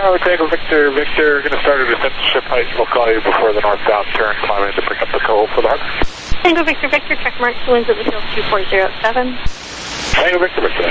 Tower, Tango Victor, Victor, going to start at descent ship height. We'll call you before the northbound turn. Climb in to pick up the call for the harbor. Tango Victor, Victor, check marks, winds at the field 2407. Tango Victor, Victor.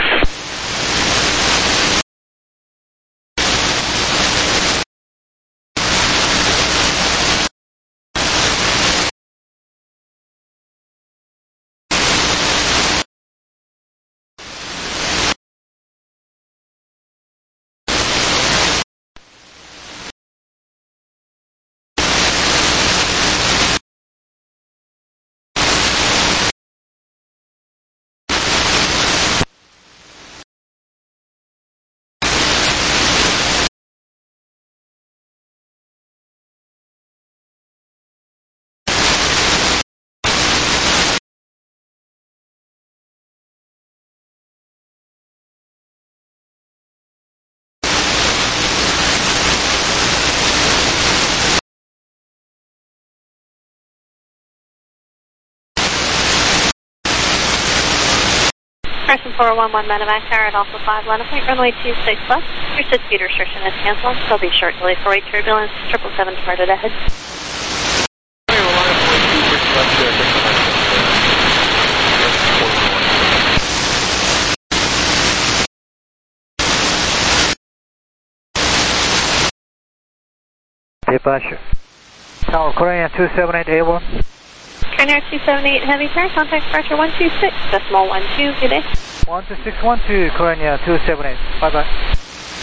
Person 411 Medevac Tower at Alpha 5, line of point, runway 26 left. Your 6 speed restriction is canceled. There'll be short delay for weight turbulence. 777 departed ahead. Departure. Tower, Korean 278A1. Korean 278 Heavy Tower, contact departure 126.12, good day. 12612, Korean 278. Bye-bye.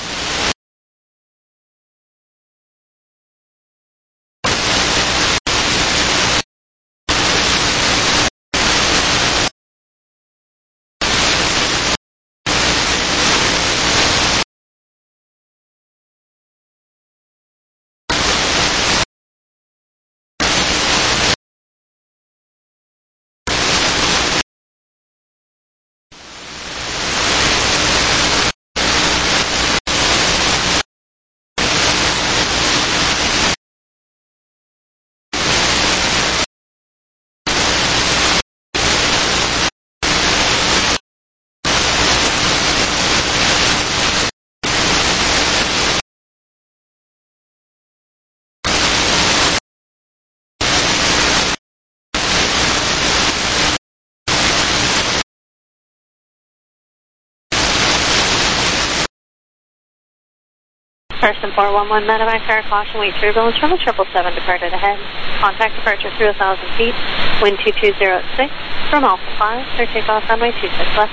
Person 411 Medevac Tower, caution, weight turbulence from the 777 departed ahead. Contact departure through 1,000 feet, wind 2206, from Alpha 5, clear takeoff runway 26 left.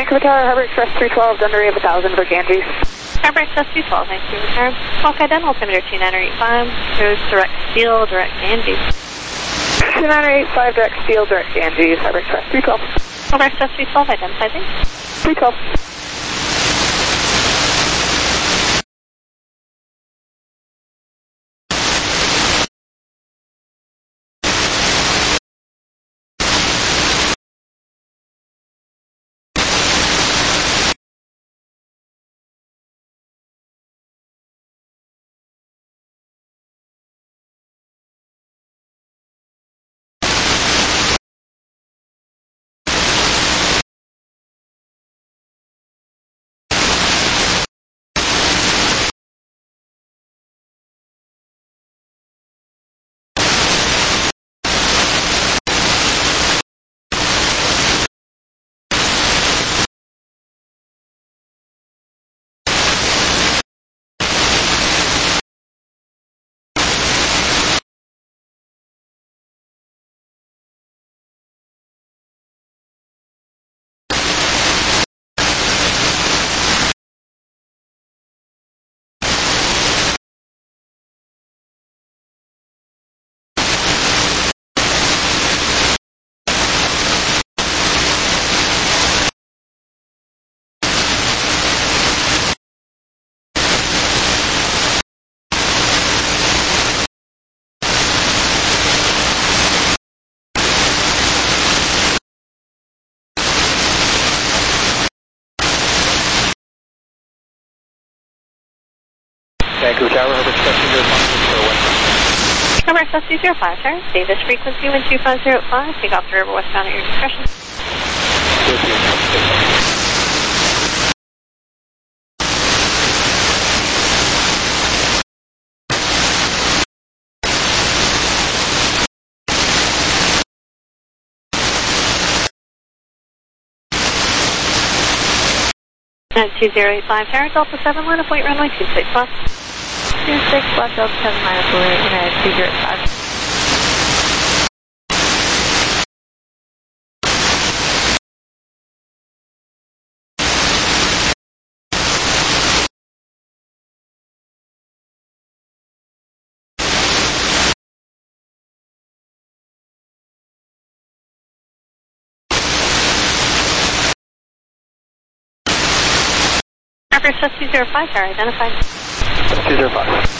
Vancouver Tower, Harbor Express 312, under of 1,000 for Ganges. Harbor Express 212, thank you, return. Hawkeye Dental, altimeter 2985, shows direct steel, direct Ganges. 2985, direct steel, direct Ganges, Harbor Express 312. Harbor Express 312, identify things. 312. Vancouver Tower, Harbor Express 205. Harbor Express 205, sir. Davis frequency 12505, take off the river westbound at your discretion. At 2085, Tower, Delta 7, line of point runway 26 left. 26 left, Delta 7, line of point, United 205. Harbor Express 205, sir, identified. 205.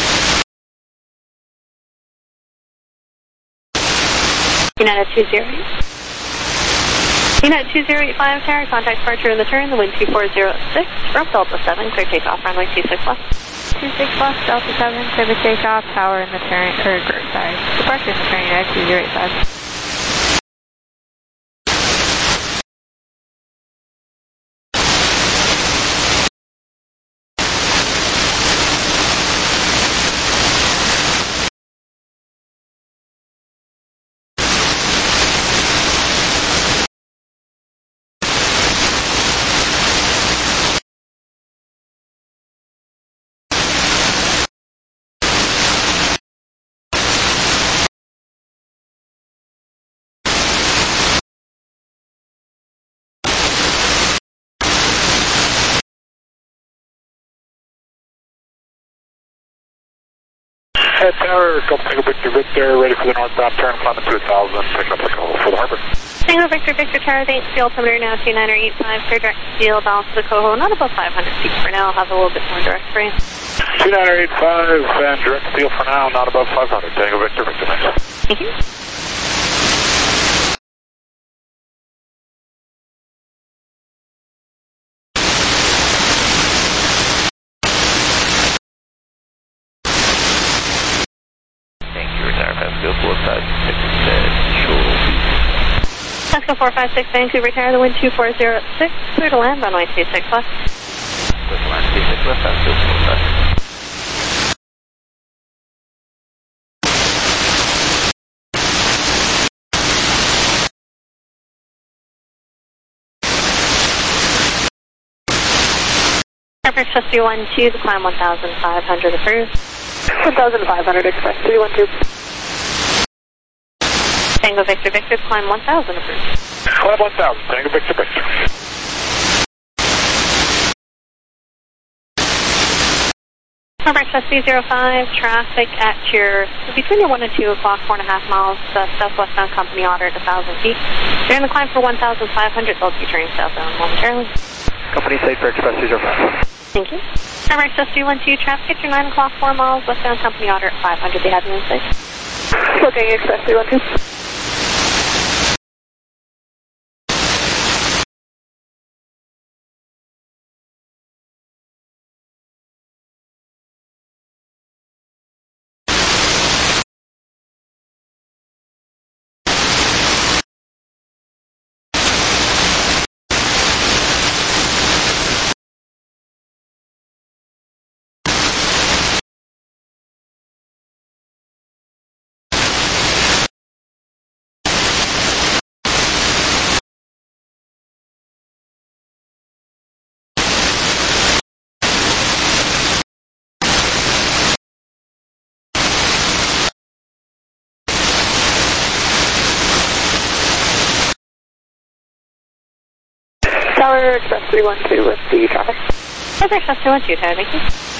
United 208. United 2085, tower, contact departure in the turn, the wind 2406, from Delta 7, clear takeoff, runway 26 left. 26 left, Delta 7, clear the takeoff, tower in the turn, departure in the turn, United 2085. Head Tower, Gulf Tango Victor Victor, ready for the northbound turn, climbing to 1,000, picking up signal for the harbor. Tango Victor Victor Tower, thanks, steel altimeter now 2985, clear direct steel, balance to the coho, not above 500 feet for now, I'll have a little bit more direct for you. 2985 and direct steel for now, not above 500, Tango Victor Victor. Thank you. Pasco 456, Vancouver Tower, the wind 2406, clear to land, runway 26 left. Clear to land, 26 left, Pasco 456. Harbor Express 312, the climb 1,500 approved. 1,500, Express 312. Tango Victor Victor, climb 1,000 approved. Climb 1,000, Tango Victor Victor. Breakfast B05, traffic at between your 1 and 2 o'clock, 4.5 miles southwestbound company order at 1,000 feet. They're in the climb for 1,500, they'll be turning southbound momentarily. Company safe for Express 205. Thank you. Express 312, traffic at your 9 o'clock, 4 miles westbound company order at 500, they have you in sight. Looking Express 312. Tower Express 312 with the traffic. Express 312, Tower, thank you.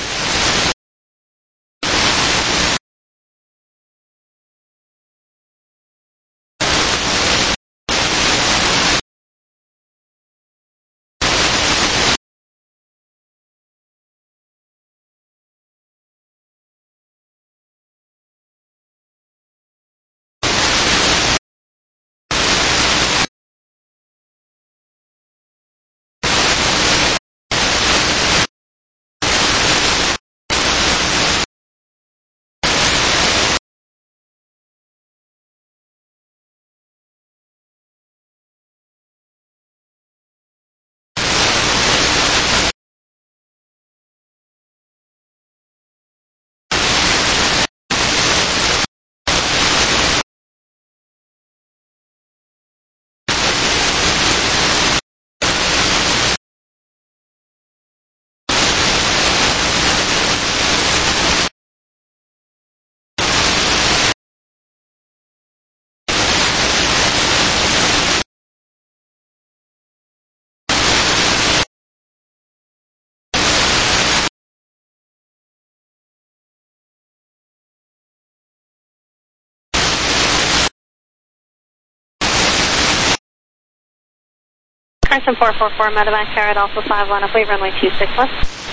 Carson 444, medevac tower at Alpha 5 line up, wait, runway 26 left.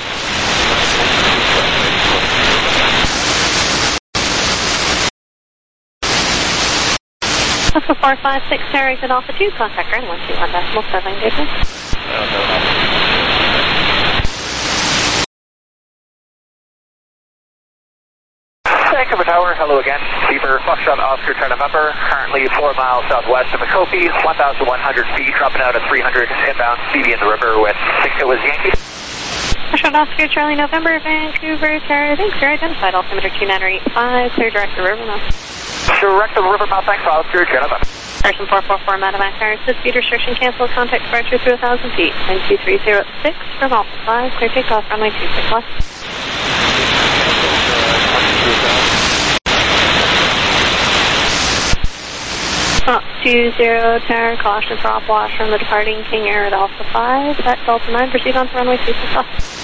Alpha 456, tower exit Alpha 2, contact ground 121.7 gateway. Vancouver Tower, hello again. Beaver, Foxtrot, Oscar, Charlie November, currently 4 miles southwest of Makope, 1,100 feet, dropping out at 300, inbound, BB in the river with Victor was Yankee. Foxtrot, Oscar, Charlie November, Vancouver Tower, thanks, you're identified, altimeter 2985, clear direct to river mouth. Direct to the river mouth, thanks, Oscar, Charlie November. Carson 444, medevac tower, assist speed restriction cancel, contact departure through 1,000 feet, wind 2306 from Alpha 5, clear takeoff, runway 26 left. 20 tower, caution for upwash from the departing King Air at Alpha 5. At Delta 9, proceed on to runway 26 left.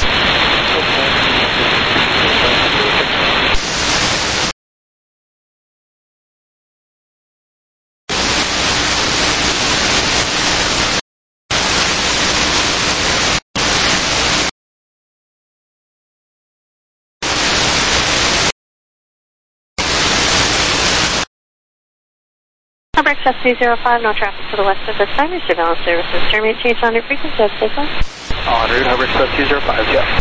Breakfast 205, no traffic to the west of this time. Your surveillance services terminate change on your frequency of stay close. En route, Breakfast 205, yeah.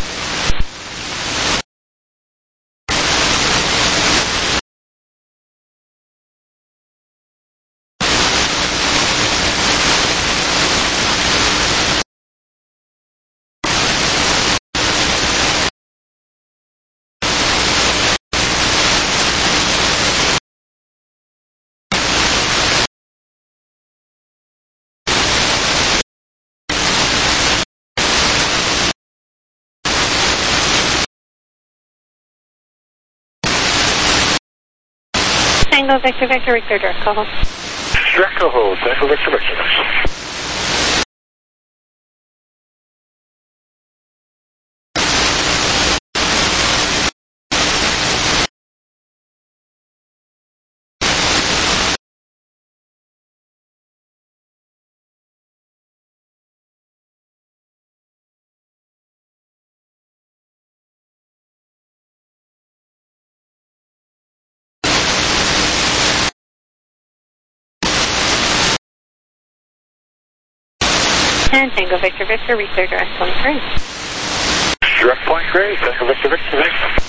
Tango Victor Victor Victor direct call. Direct call hold, Tango Victor Victor. And Tango Victor Victor, reach their direct 23. Direct 23, Tango Victor Victor, thanks.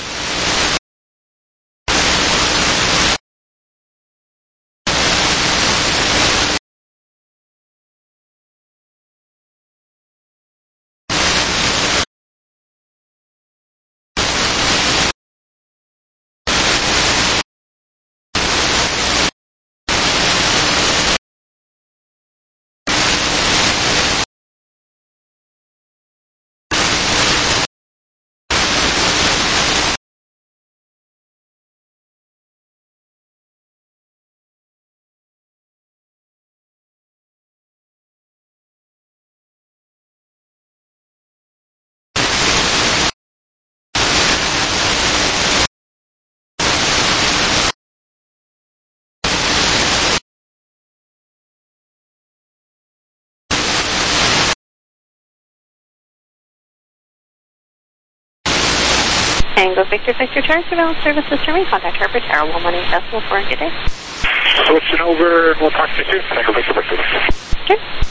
Tango Victor Victor, Tower Surveillance Services to me. Contact Harper Tower 118.4. Good day. Switching over, and we'll talk to you soon. Tango Victor Victor. Okay.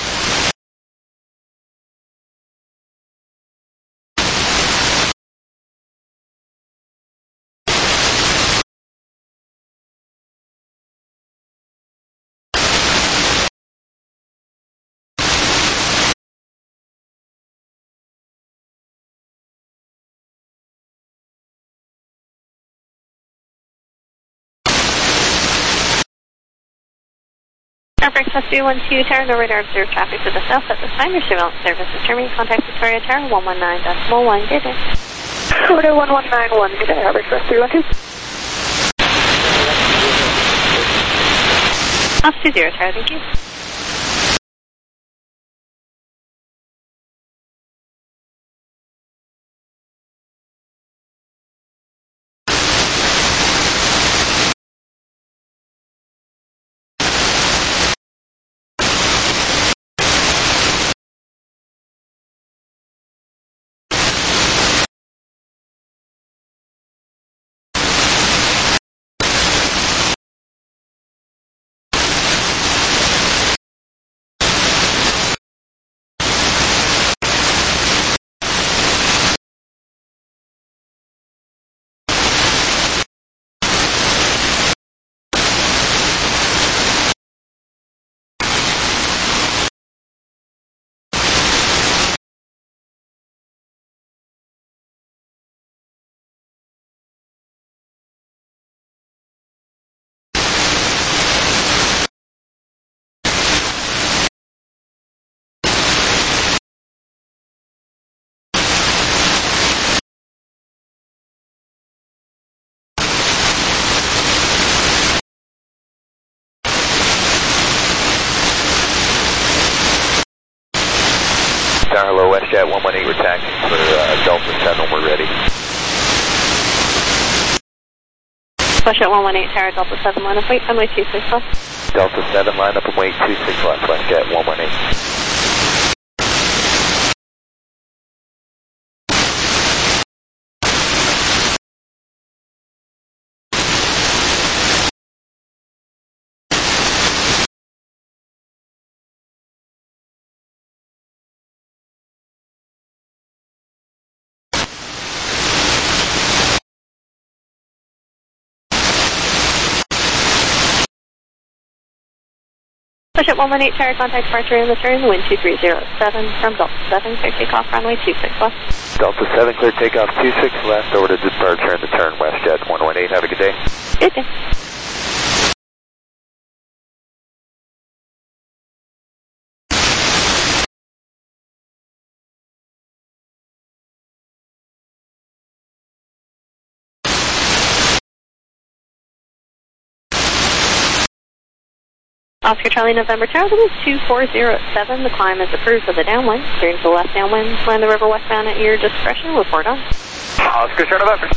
Harper Express 212 Tower, no radar observed traffic to the south at this time. Your surveillance services to me. Contact Victoria Tower 119.1. Good day. Florida 1191, good day, Harper Express 312. Altitude 0 Tower, thank you. Hello, WestJet 118, we're taxiing for Delta 7, we're ready. WestJet 118 Tower, Delta 7, line up, wait, runway 26 left. Delta 7, line up and wait, 26 left, WestJet 118. WestJet 118 Tower, contact departure and return, wind 2307 from Delta 7, clear takeoff, runway 26 left. Delta 7, clear takeoff 26 left, over to departure and return, WestJet 118, have a good day. Good day. Oscar Charlie November Tower, this is 2407. The climb is approved for the downwind. Steering to the left downwind, land the river westbound at your discretion. Report on. Oscar Charlie November.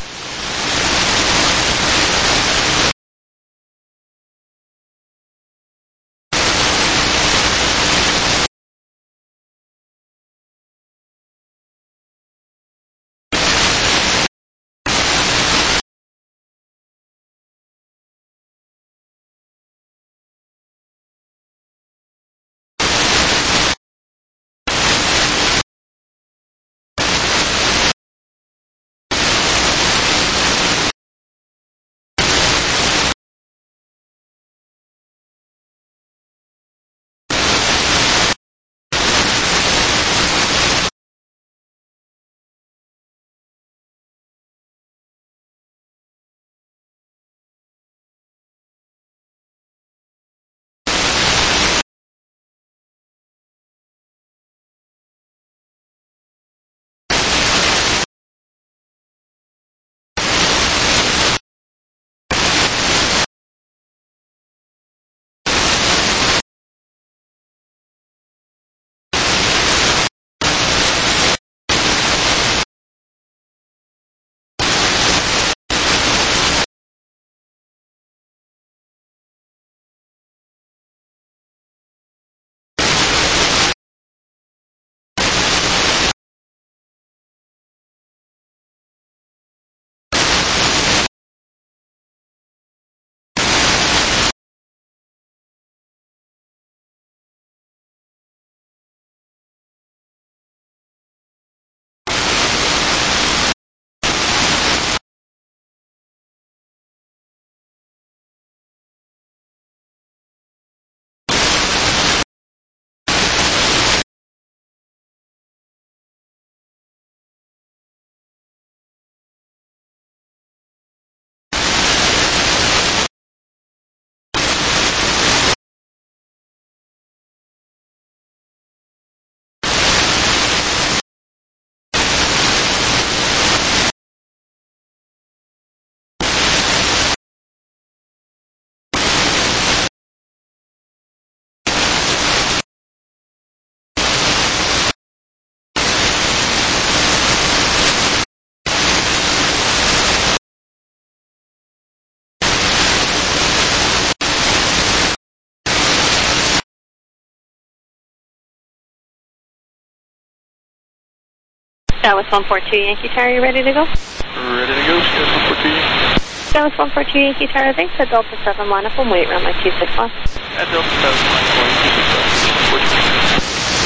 Dallas 142 Yankee Tower, you ready to go? Ready to go, Dallas 142. Dallas 142 Yankee Tower, thanks at Delta 7, line up and wait, runway 26 left. At Delta 7, line up, 26 left.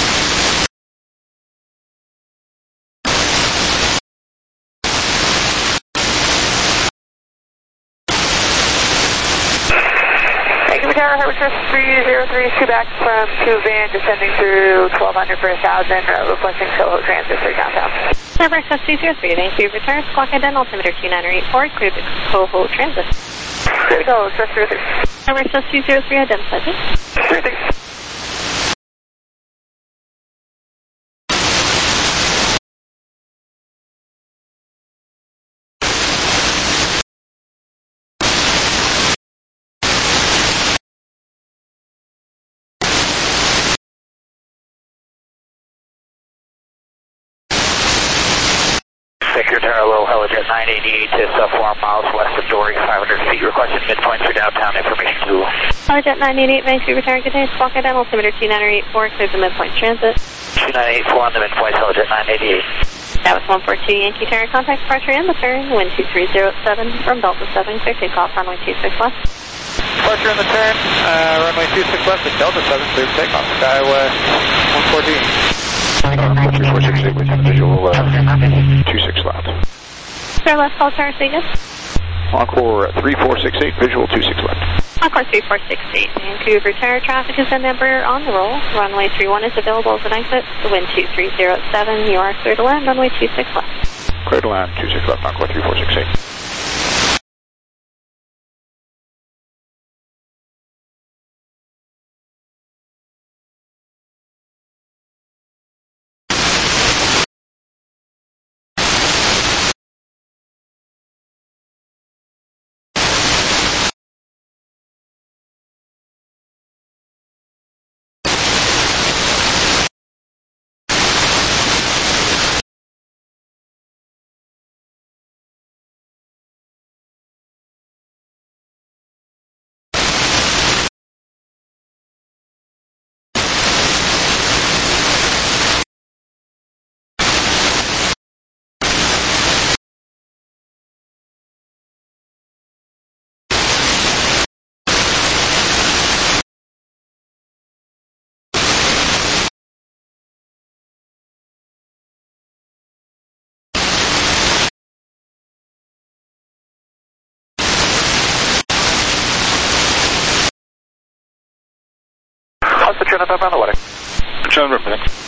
Tower, Harvard 303, back from 2 van, descending through 1200 for 1000, requesting Soho Transit for downtown. Harvard 303, thank you. Return squawk ident altimeter 2984, clear to Soho Transit. There we go, Express 303. Harvard 303, identify please. 303. Victor Tower, low helijet 988 to sub 4 miles west of Dory, 500 feet, requesting midpoint for downtown information to Helijet 988, Vancouver Tower, good day. Squawk ident altimeter 2984, clear to midpoint transit. 2984 on the midpoint, helijet 988. That was 142 Yankee Tower, contact departure and the turn, wind 2307 from Delta 7, clear takeoff, runway 26 left. Departure in the turn, runway 26 left at Delta 7, clear takeoff, Skywest 114. 3468 with visual 26 left. Sir, last call tower, say yes. Encore 3468, visual 26 left. Encore 3468, Vancouver Tower, traffic is in number on the roll. Runway 31 is available as an exit. The wind 2307, you are clear to land, runway 26 left. Clear to land, 26 left, Encore 3468. How's the turn up on the wedding? Turn up, thanks.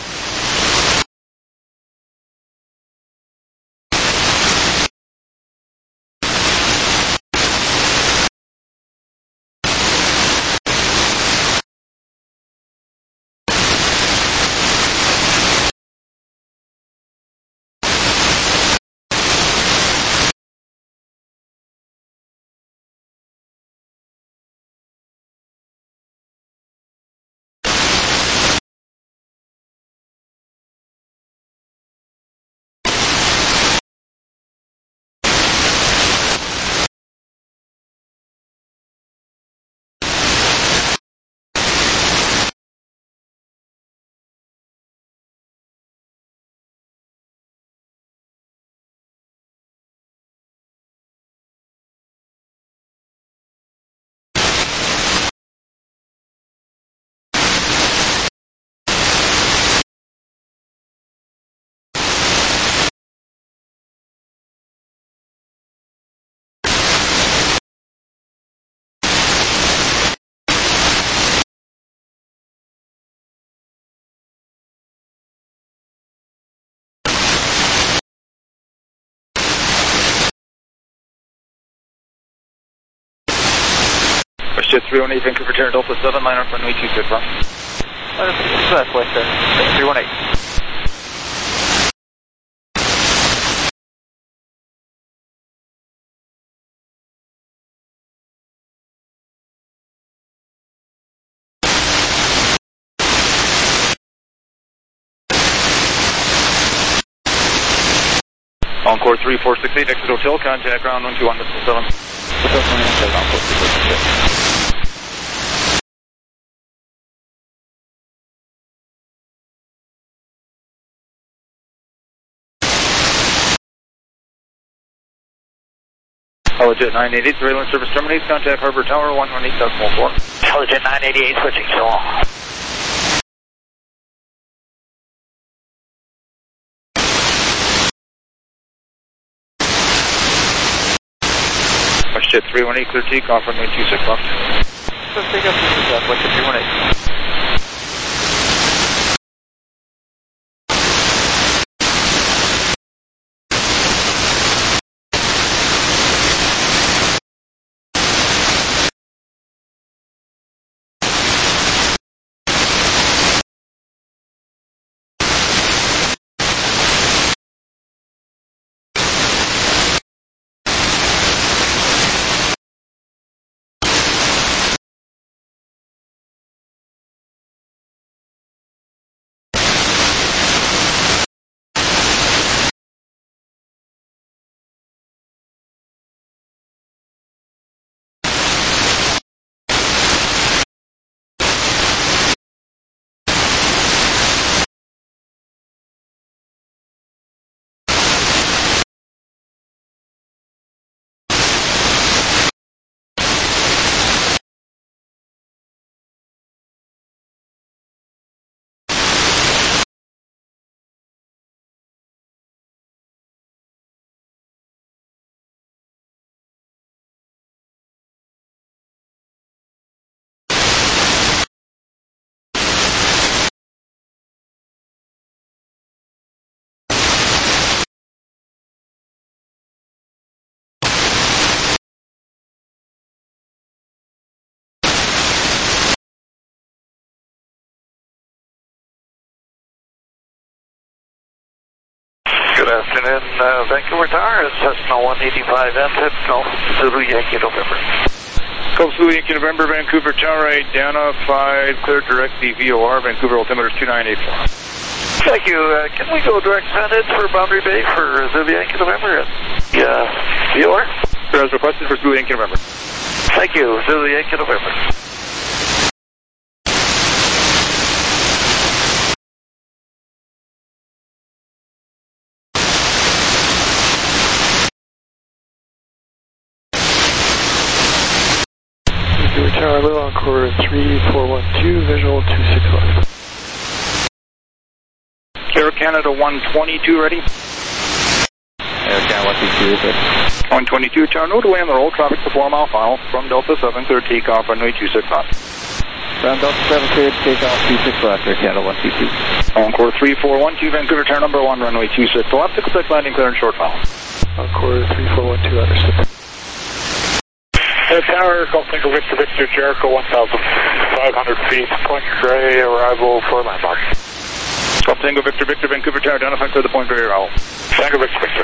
Jet 318, Vancouver Tower, Delta 7, line up runway 26 left. Southwest there, 318. Encore 3468, exit hotel, contact ground 121 Missile 7. Hotel 21, Encore 3468. Helijet 988, surveillance service terminates. Contact Harbor Tower 118.4. Helijet 988 switching so long. Jet 318, clear takeoff, runway 26 left. Let's take up 26 left, Jet 318. Good afternoon, Vancouver Tower. It's Cessna 185M, Hypno, Zulu Yankee November. Golf Zulu Yankee November, Vancouver Tower, identified, clear direct VOR, Vancouver altimeter 2984. Thank you. Can we go direct send for Boundary Bay for Zulu Yankee November at VOR? As requested for Zulu Yankee November. Thank you, Zulu Yankee November. Tower Low, Encore 3412, visual 265. Air Canada 122 ready? Air Canada 122 is it? 122, Tower, no delay on the roll, traffic to 4 mile final from Delta 7, clear takeoff, runway 26 left. From Delta 7, clear takeoff, 26 left, Air Canada 122. Encore 3412, Vancouver Tower number 1, runway 26 left, expect landing clear and short final. Encore 3412, understood. Tower, Golf Tango Victor Victor, Jericho 1,500 feet, Point Grey, arrival for landmark. Golf Tango Victor Victor, Vancouver Tower, identify clear the Point Grey arrival. Tango Victor Victor.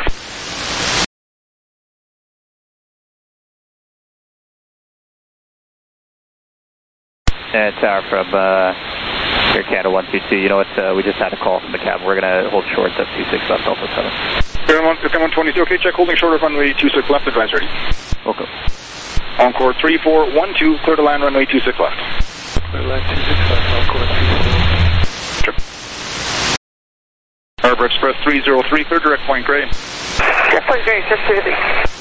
And Tower from Air Canada 122, you know what, we just had a call from the cabin. We're going to hold short at 26 left, Delta 7. Air 122, okay, check holding short of runway 26 left, advance ready. Welcome. Encore 3412, clear to land runway 26 left. Clear land 26 left, Encore 3412. Sure. Harbor Express 303, clear direct Point Grey. Direct Point Grey, just busy.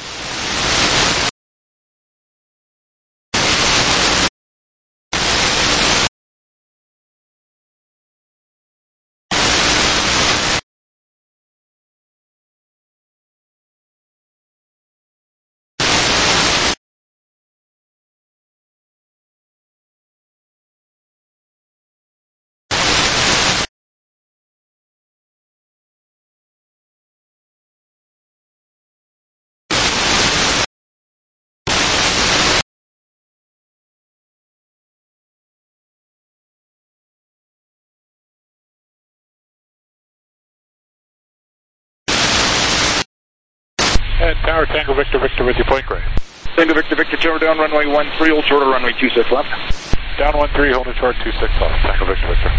And Tower, Tango Victor Victor with you, Point Grey. Tango Victor Victor, Tower down runway 13, hold short of runway 26 left. Down 13, holding short 26 left, Tango Victor Victor.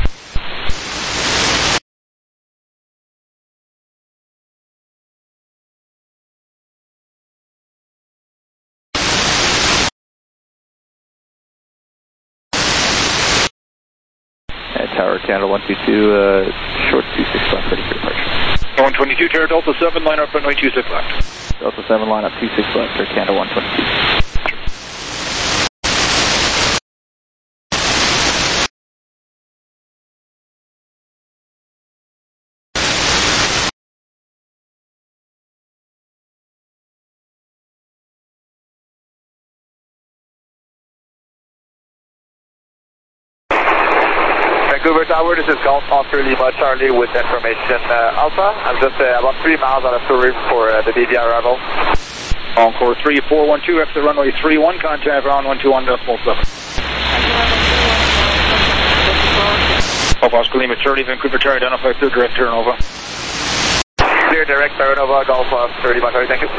Tower Canada 122, short 26 left, ready for departure. 122, Tower Delta 7, line up runway 26 left. Delta 7, line up 26 left, Air Canada 122. Vancouver Tower, this is Golf Oscar Lima Charlie with information Alpha. I'm just about 3 miles out of Tourism for the DVI arrival. Encore 3412, exit runway 31, contact ground 121.7. Golf Oscar Lima Charlie, Vancouver Tower, identify through direct Terra Nova. Clear direct Terra Nova, Golf Oscar Lima Charlie, thank you.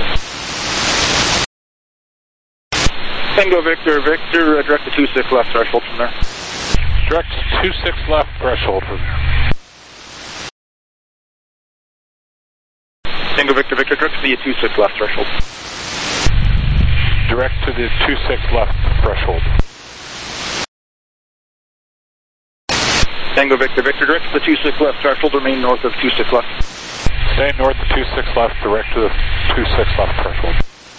Tango Victor, direct to 26 left threshold from there. Direct 26 left threshold from there. Tango Victor, direct to the 26 left threshold. Direct to the 26 left threshold. Tango Victor, direct to the 26 left threshold, remain north of 26 left. Stay north of 26 left, direct to the 26 left threshold.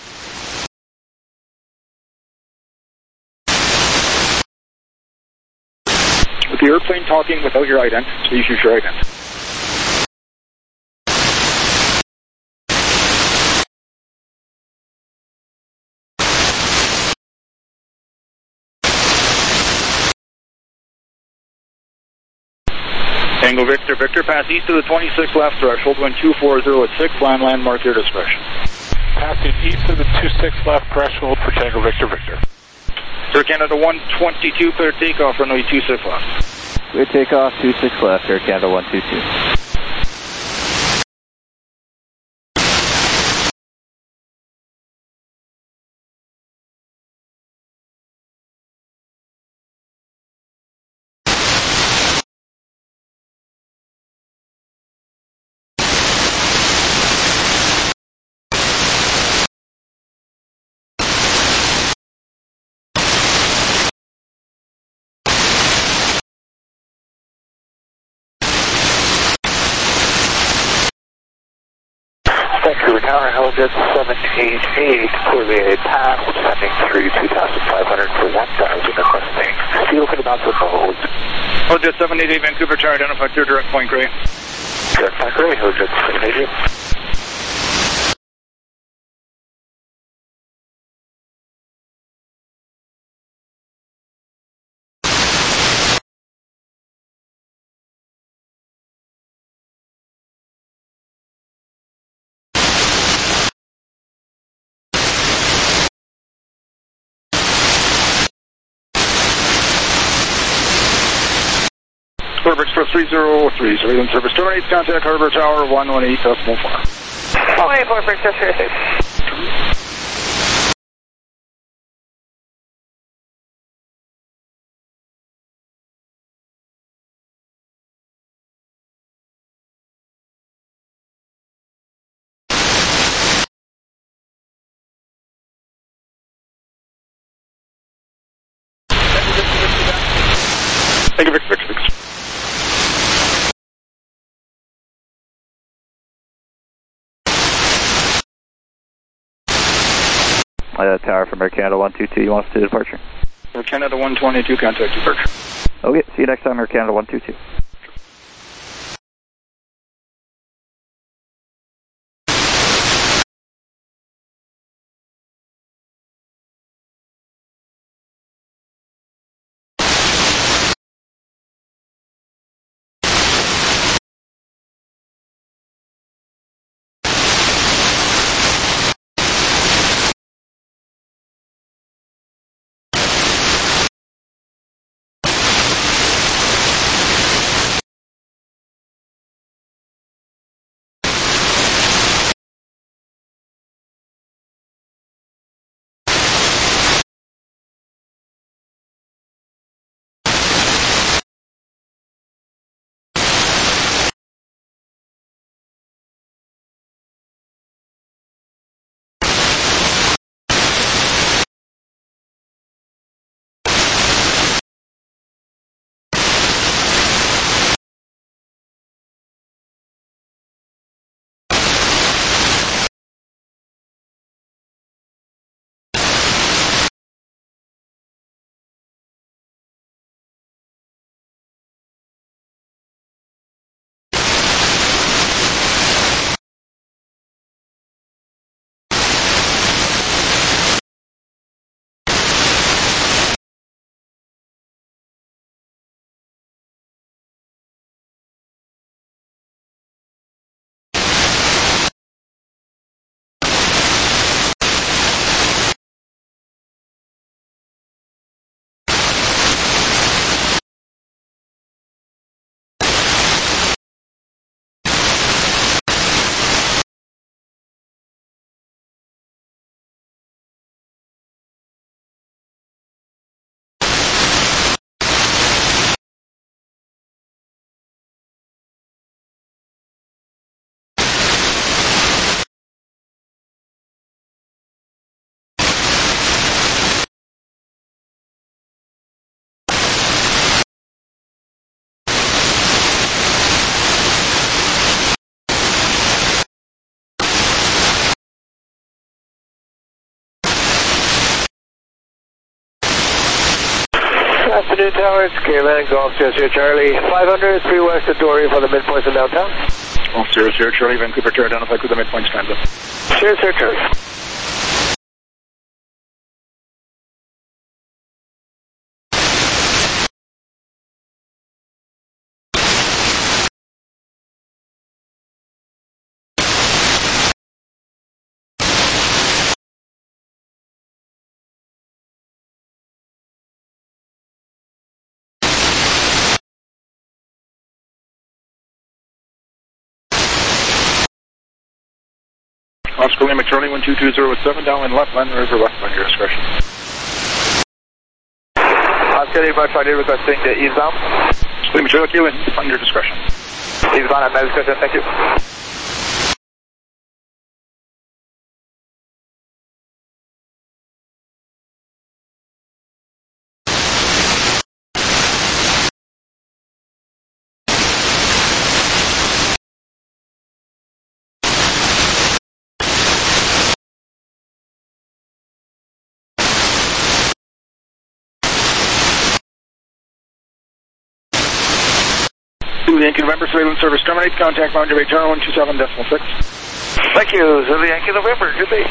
With the airplane talking without your ident, please use your ident. Tango Victor, pass east of the 26 left threshold, wind 240 at 6, land mark your discretion. Passing east of the 26 left threshold for Tango Victor. Air Canada 122, clear takeoff, runway 26 left. Clear takeoff, 26 left, Air Canada 122. Vancouver Tower, Helijet 788, clearly a pass, sending through 2,500 for 1,000, requesting steel for the bounce of hold. Helijet 788, Vancouver Tower, identified through direct point gray. Direct point gray, Helijet 788. Harbor Express 3003, surveillance service terminates, contact Harbor Tower 118.4. 184 for Express 36. Thank you, Victor. Tower from Air Canada 122, you want us to departure? Air Canada 122, contact departure. Okay, see you next time, Air Canada 122. Afternoon Tower, it's Caravan, Golf 00 Charlie, 500, 3 west of Dory for the midpoints of downtown. Golf 00 Charlie, Vancouver Tower, identified with the midpoints transit. 00 Charlie. Oscar Lima Charlie 12207, downwind left, land river left on your discretion. Oscar Lima Charlie requesting the eastbound. Lima Charlie Kilo on your discretion. Eastbound at my discretion, thank you. Yankee November, surveillance service terminates. Contact Boundary Bay Tower 127.6. Thank you, Zulu Yankee November. Good day.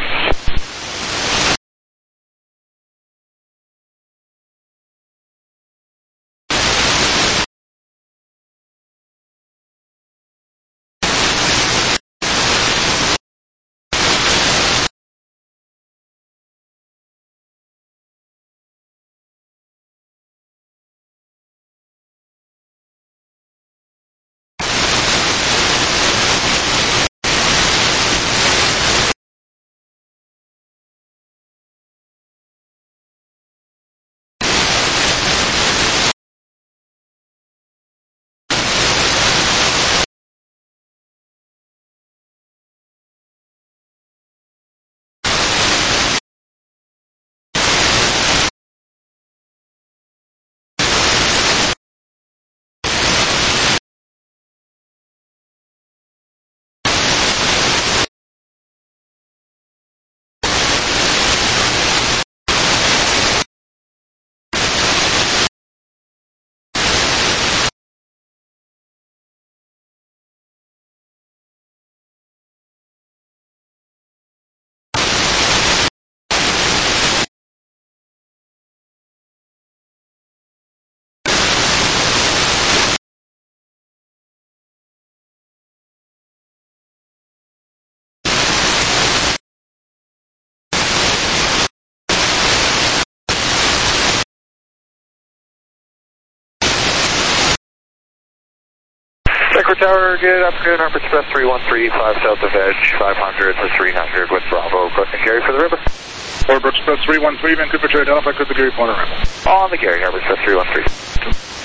Vancouver Tower, good afternoon, Harper Express 3135 south of Edge, 500 to 300 with Bravo, crossing Gary for the river. Harper Express 313, Vancouver Tower, identified with the Gary Corner river. On the Gary, Harper Express 313.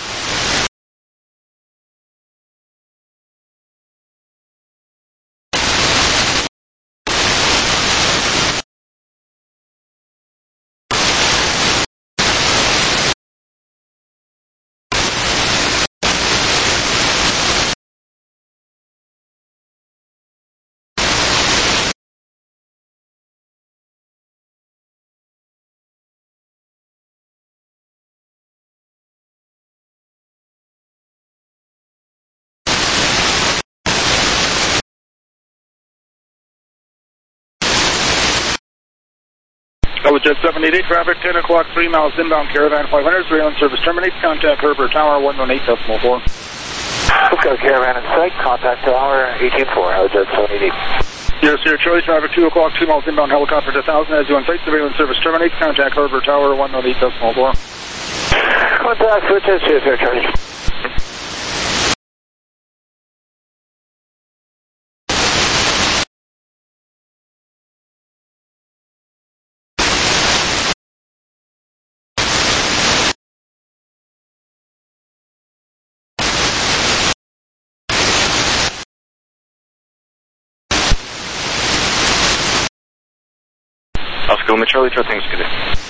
Jet 788, traffic 10 o'clock, 3 miles inbound, Caravan 500, surveillance service terminates. Contact Herbert Tower 118.4. Okay, Caravan in sight, contact Tower 18.4, Jet 788. Yes, here, Charlie, traffic 2 o'clock, 2 miles inbound, helicopter to 1000, as you on site, surveillance service terminates. Contact Herbert Tower 118.4. Contact switch is here, Charlie. Oscar Lima Charlie, things good.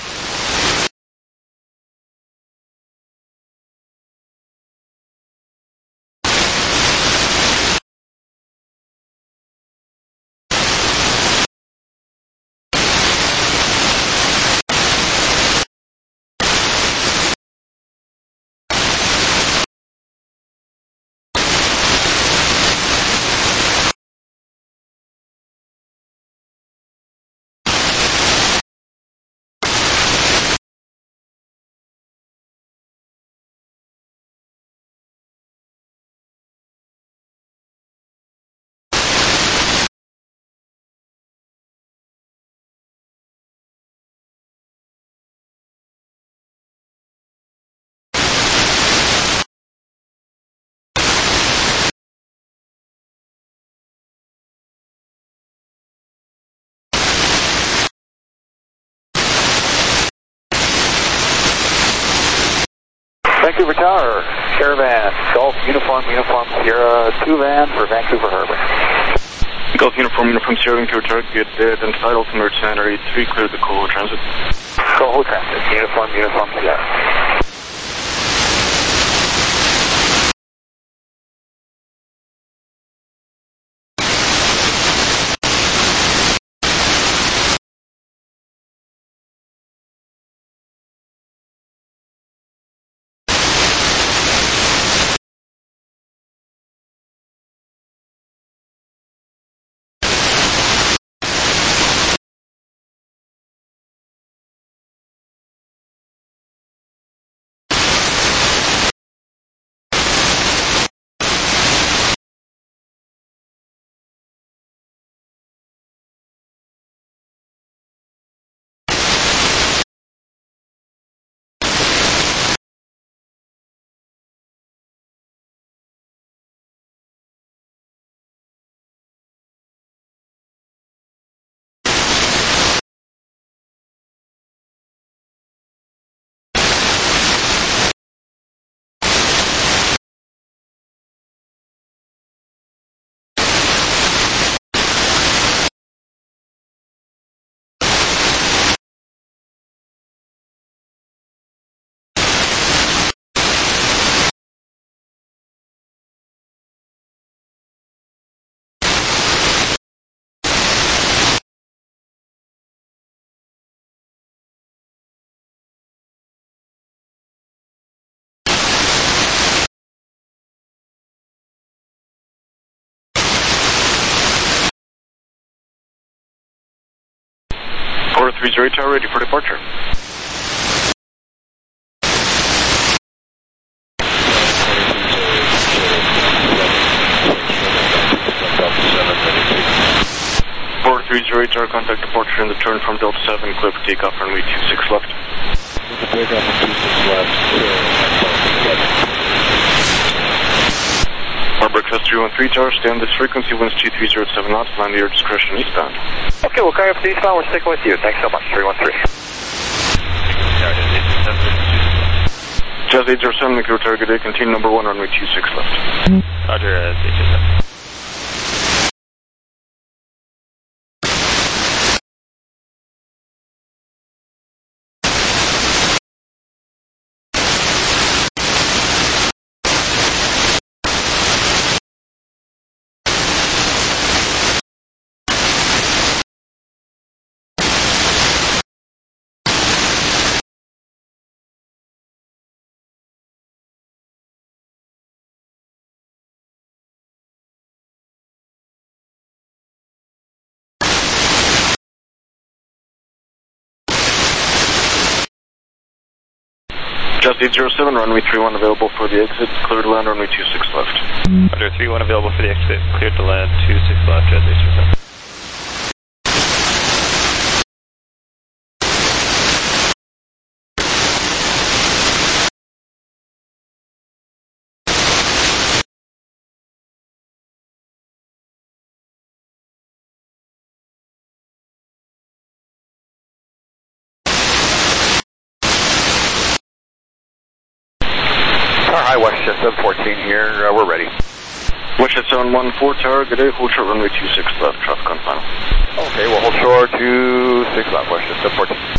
Vancouver Tower, Caravan, Golf Uniform Sierra 2 van for Vancouver Harbor. Golf Uniform Sierra, Vancouver Tower, get and flight altimeter 1083, clear the Coho Transit. Coho Transit, Uniform Sierra. Quarter 30 Tower, ready for departure. Quarter 30 Tower, contact departure and the turn from Delta 7, clear for takeoff, runway 26 left. Takeoff on 26 left, Harbor Crest 313 Tower, stay on this frequency, winds 2307 knots, land at your discretion eastbound. Okay, we'll carry up to eastbound, we're sticking with you. Thanks so much, 313. Jazz 807, Vancouver Tower, good day, continue number 1, runway 26 left. Roger, 807. Just 807, runway 31 available for the exit, clear to land, runway 26 left. Under 31 available for the exit, cleared to land, 26 left, Just 807. Hi, WestJet 714 here, we're ready. WestJet 714 Tower, good day, hold short runway 26 left, traffic on final. Okay, we'll hold short 26 left, WestJet 714.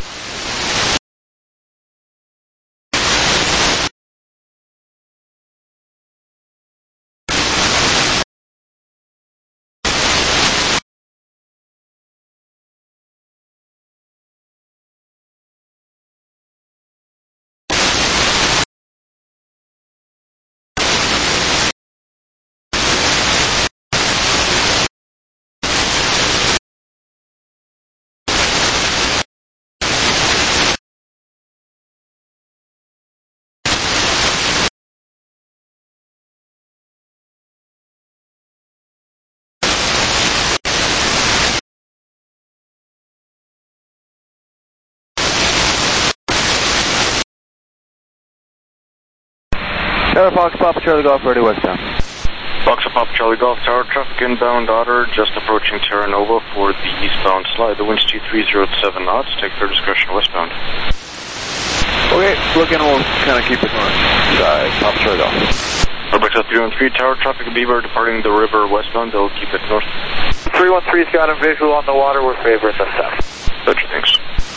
Tower Fox Papa Charlie Golf, ready westbound. Fox Papa Charlie Golf Tower, traffic inbound Otter, just approaching Terra Nova for the eastbound slide. The wind's 2307 knots, take their discretion westbound. Okay, plug in and we'll kind of keep it north side. Papa Charlie Golf. Roberta 313 Tower, traffic Beaver departing the river westbound, they'll keep it north. 313's got a visual on the water, we're favoring the south. Roger, thanks.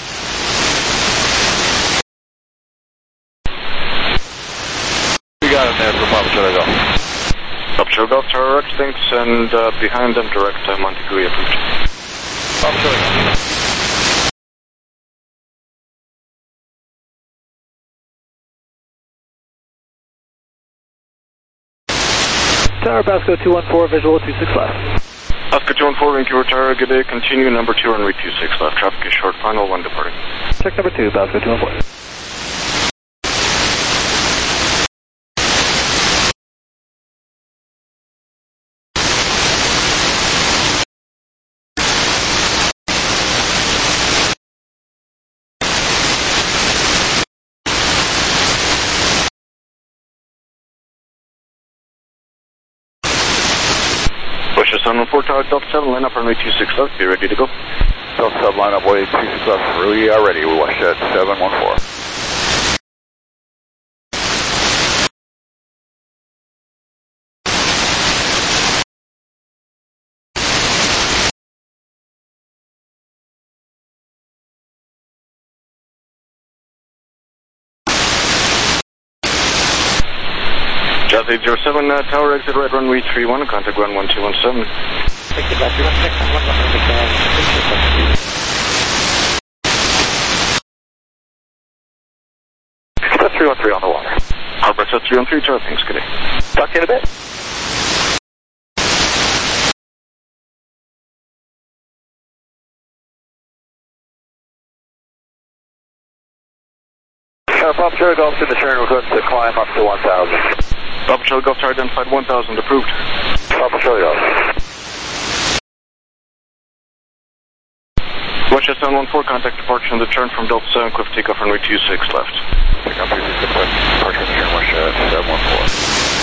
We got him there for Papa Charlie Golf. Papa Charlie Golf, Tower Rex, thanks, and behind them direct Montague approved. Papa Charlie Golf. Tower Basco 214, visual 26 left. Oscar 214, Vancouver Tower, good day. Continue number 2 on route 26 left. Traffic is short, final 1 departing. Check number 2, Basco 214. Bush 714 Tower, Delta 7, line up on route 26 left, be ready to go. Delta 7, line up, way 26 left. We are ready. We watch that 714. Jazz 807, Tower exit right runway 31, contact ground 1217. Thank you, Dr. 1611. That's 313 on the water. Harbor 313, Tower, thanks, good day. Talk to you in a bit. Papa Charlie Golf to the turn, we're going to climb up to 1,000. Papa Charlie Golf Tower identified 1,000, approved. Papa Charlie Golf. Westjet 714, contact departure on the turn from Delta 7, Cliff takeoff on route 26 left. Pick up 26 left, departure on the turn, Westjet 714.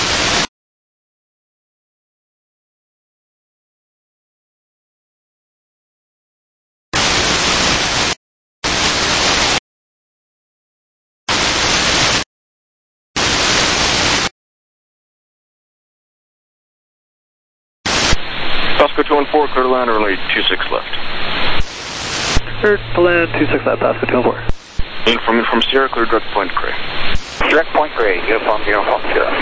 Oscar 214, clear to land runway 26 left. Clear to land 26 left, Oscar 214. Inform from Sierra, clear direct point Gray. Direct point Gray, uniform Sierra.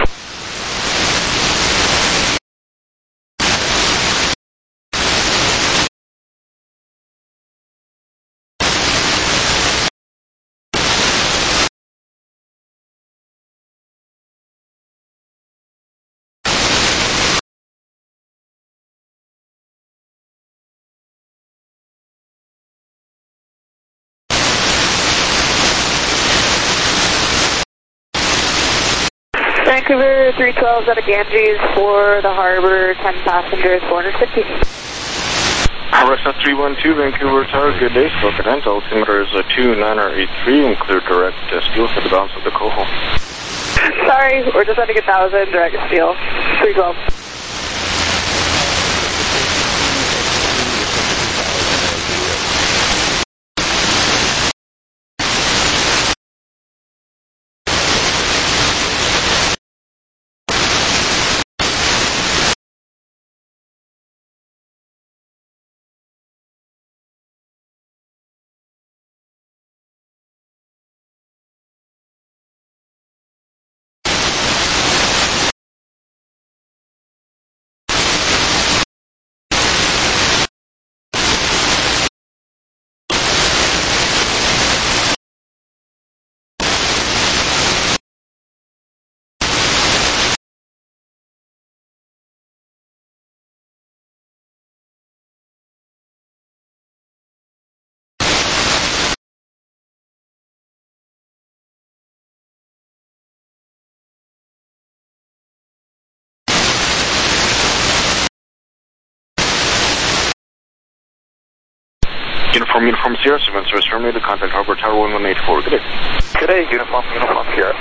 Vancouver 312 out of Ganges for the harbor, 10 passengers, 450. Harbor 312, Vancouver Tower, good day. Confident, altimeter is 2983 and clear direct steel for the balance of the coho. Sorry, we're just sending 1,000 direct steel. 312. Uniform Sierra, 7 service terminated, contact Harbor Tower 1184, good day. Good day, Uniform Sierra.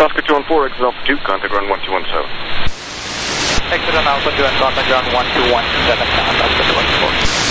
Oscar 214, exit Alpha 2, contact ground 1217. Exit on Alpha 2 and contact ground 1217 now, that's the 24.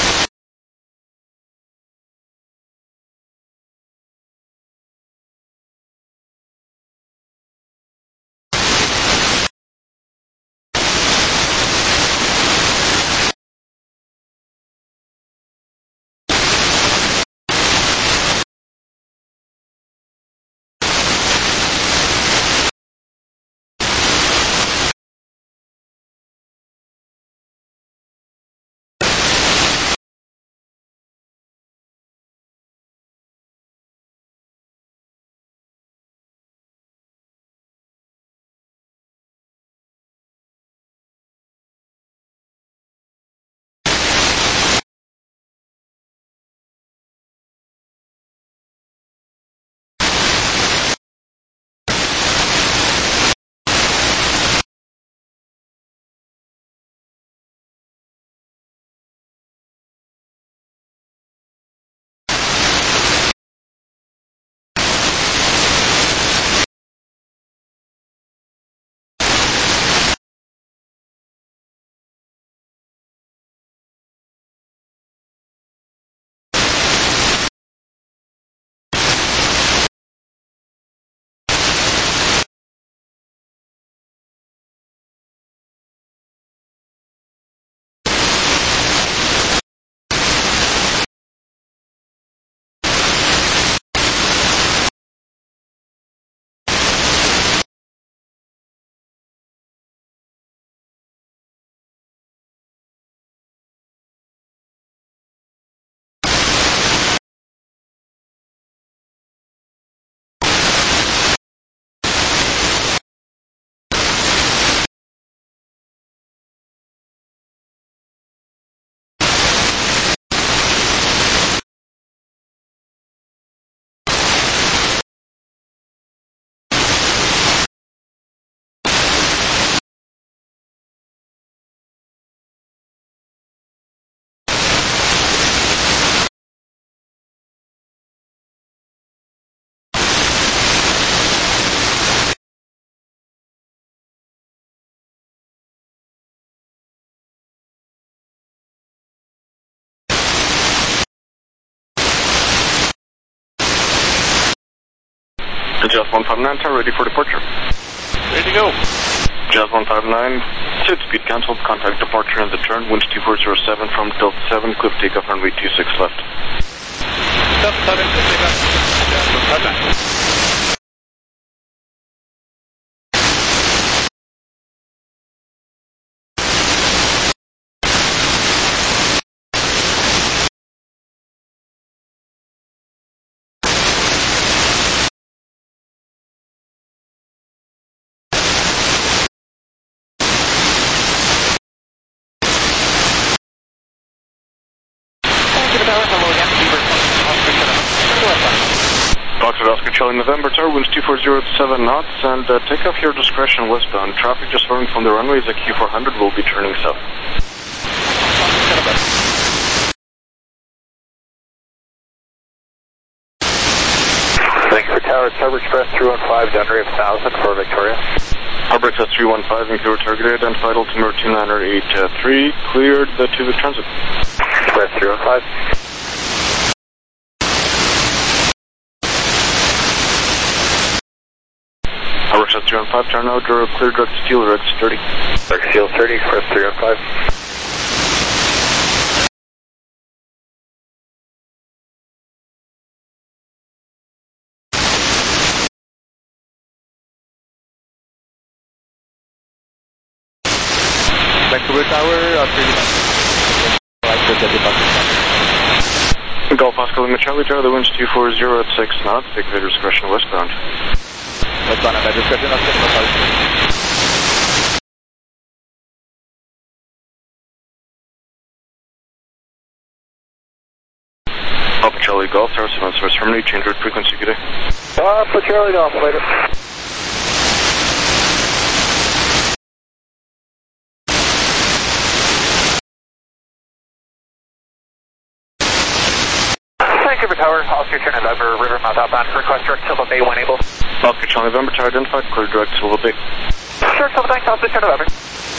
Jazz 159, tower ready for departure. Ready to go. Jazz 159, set speed cancelled, contact departure and the turn, winds 2407 from Delta 7, cliff takeoff runway 26 left. Delta 7, cliff takeoff, Jazz 159. Oscar Charlie November tower, winds 2407 knots, and take off your discretion westbound. Traffic just running from the runways at Q400 will be turning south. Thank you for tower. Tower Express 315 down area 1000 for Victoria. Harbor Express 315, Vancouver target identified, altimeter 29883, cleared the Tuvic transit. Express 315. Harbor Express 315, turn out, clear direct steel, Rex 30. Direct steel 30, Express 315. Vancouver Tower, Golf Oscar Lima Charlie Tower, the winds 240 at 6 knots, take the discretion westbound. Westbound at discretion of Papa Charlie Golf Tower, 7 service terminate, change route frequency, good day. Papa Charlie Golf, later. Vancouver Tower, Oscar Charlie November, Rivermouth outbound, request direct Silva Bay when able. Oscar Charlie November Tower identified, clear direct Silva Bay. Direct Silva Bay, Oscar Charlie November.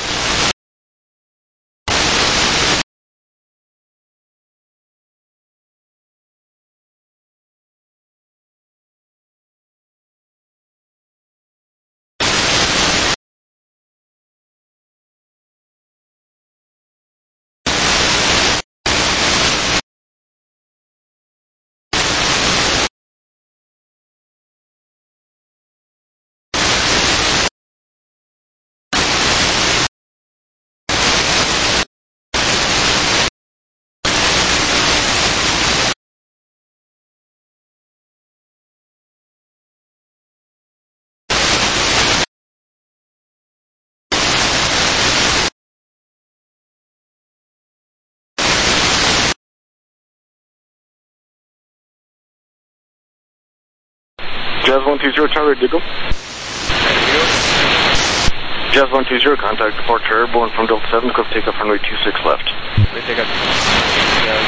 Jazz 120 Tower, Diggle. Jazz 120, contact departure airborne from Delta 7, cliff takeoff runway 26 left. We take up Jazz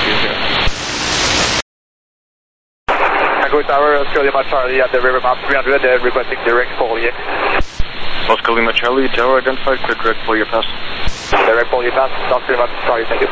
120. Vancouver Tower, Oscar Lima Charlie at the Rivermouth 300, requesting direct Foley. Oscar Lima Charlie, Tower identified, clear direct Foley pass. Direct Foley pass, Oscar Lima Charlie, thank you.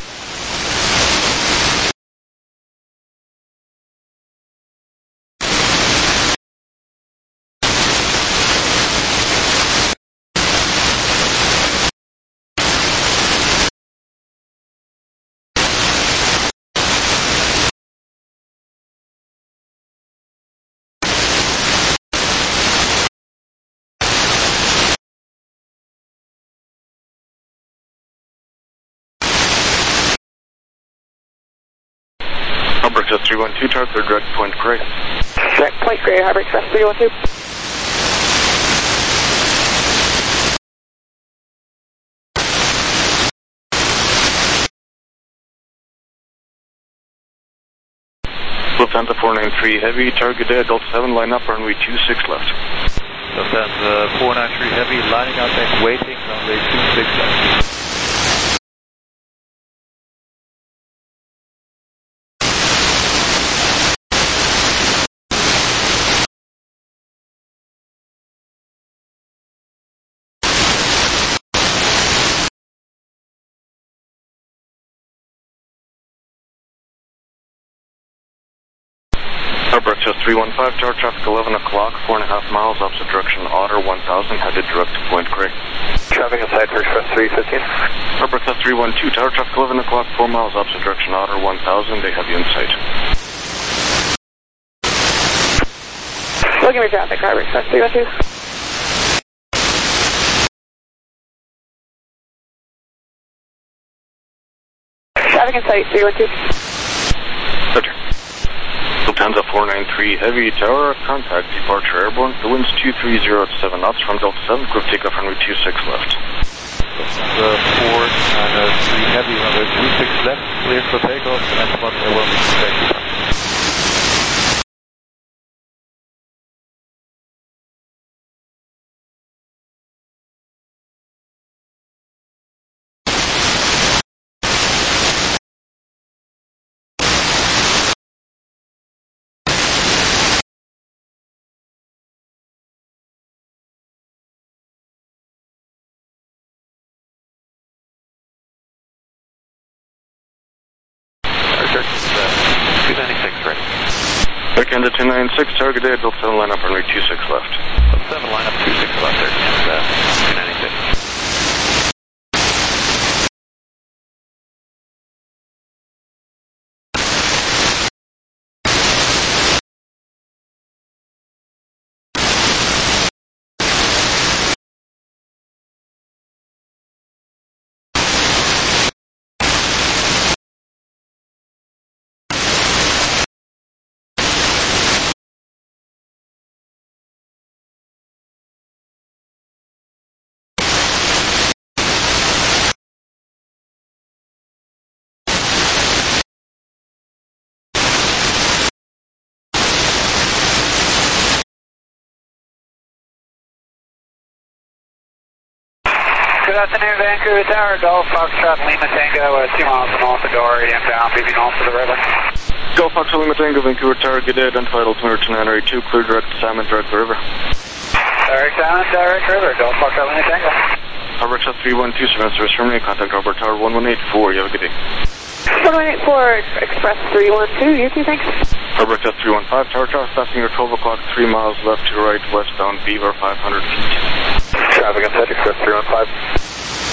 Harbour Express 312 Tower, clear direct Point Grey. Direct Point Grey, Harbour Express 312. Lufthansa 493 Heavy, target dead, Delta 7, line up, runway 26 left. Lufthansa 493 Heavy, lining up and waiting, runway 26 left. Harbour Express 315 Tower, traffic 11 o'clock, 4.5 miles, opposite direction, Otter 1000, headed direct to Point Grey. Traffic inside for Express 315. Harbour Express 312 Tower, traffic 11 o'clock, 4 miles, opposite direction, Otter 1000, they have you in sight. Looking for traffic, Harbour Express 312. Traffic in sight, 312. Roger. Lufthansa 493 Heavy, Tower, contact departure airborne. The wind's 230 at 7 knots from Delta 7, cliff takeoff runway 26 left. Lufthansa 493 Heavy, runway 26 left, cleared for takeoff, and 1 will be takeoff. Backend at 296, target dead, Delta 7, line up, runway 26 left. Delta 7, line up 26 left, and 296. Good afternoon, Vancouver Tower, Golf Foxtrot Lima Tango, 2 miles north of Dory, inbound, leaving off to the river. Golf Foxtrot Lima Tango, Vancouver Tower, good day, identified altimeter 2982, clear direct to Salmon, direct to river. Direct Salmon, direct river, Golf Foxtrot Lima Tango. Alberta 312, surveillance service terminated, contact Albert Tower 1184, you have a good day. 1184, Express 312, you two, thanks. Alberta 315, Tower Tower, passing your 12 o'clock, 3 miles left to right, westbound Beaver, 500 feet. Traffic on set, Express 315.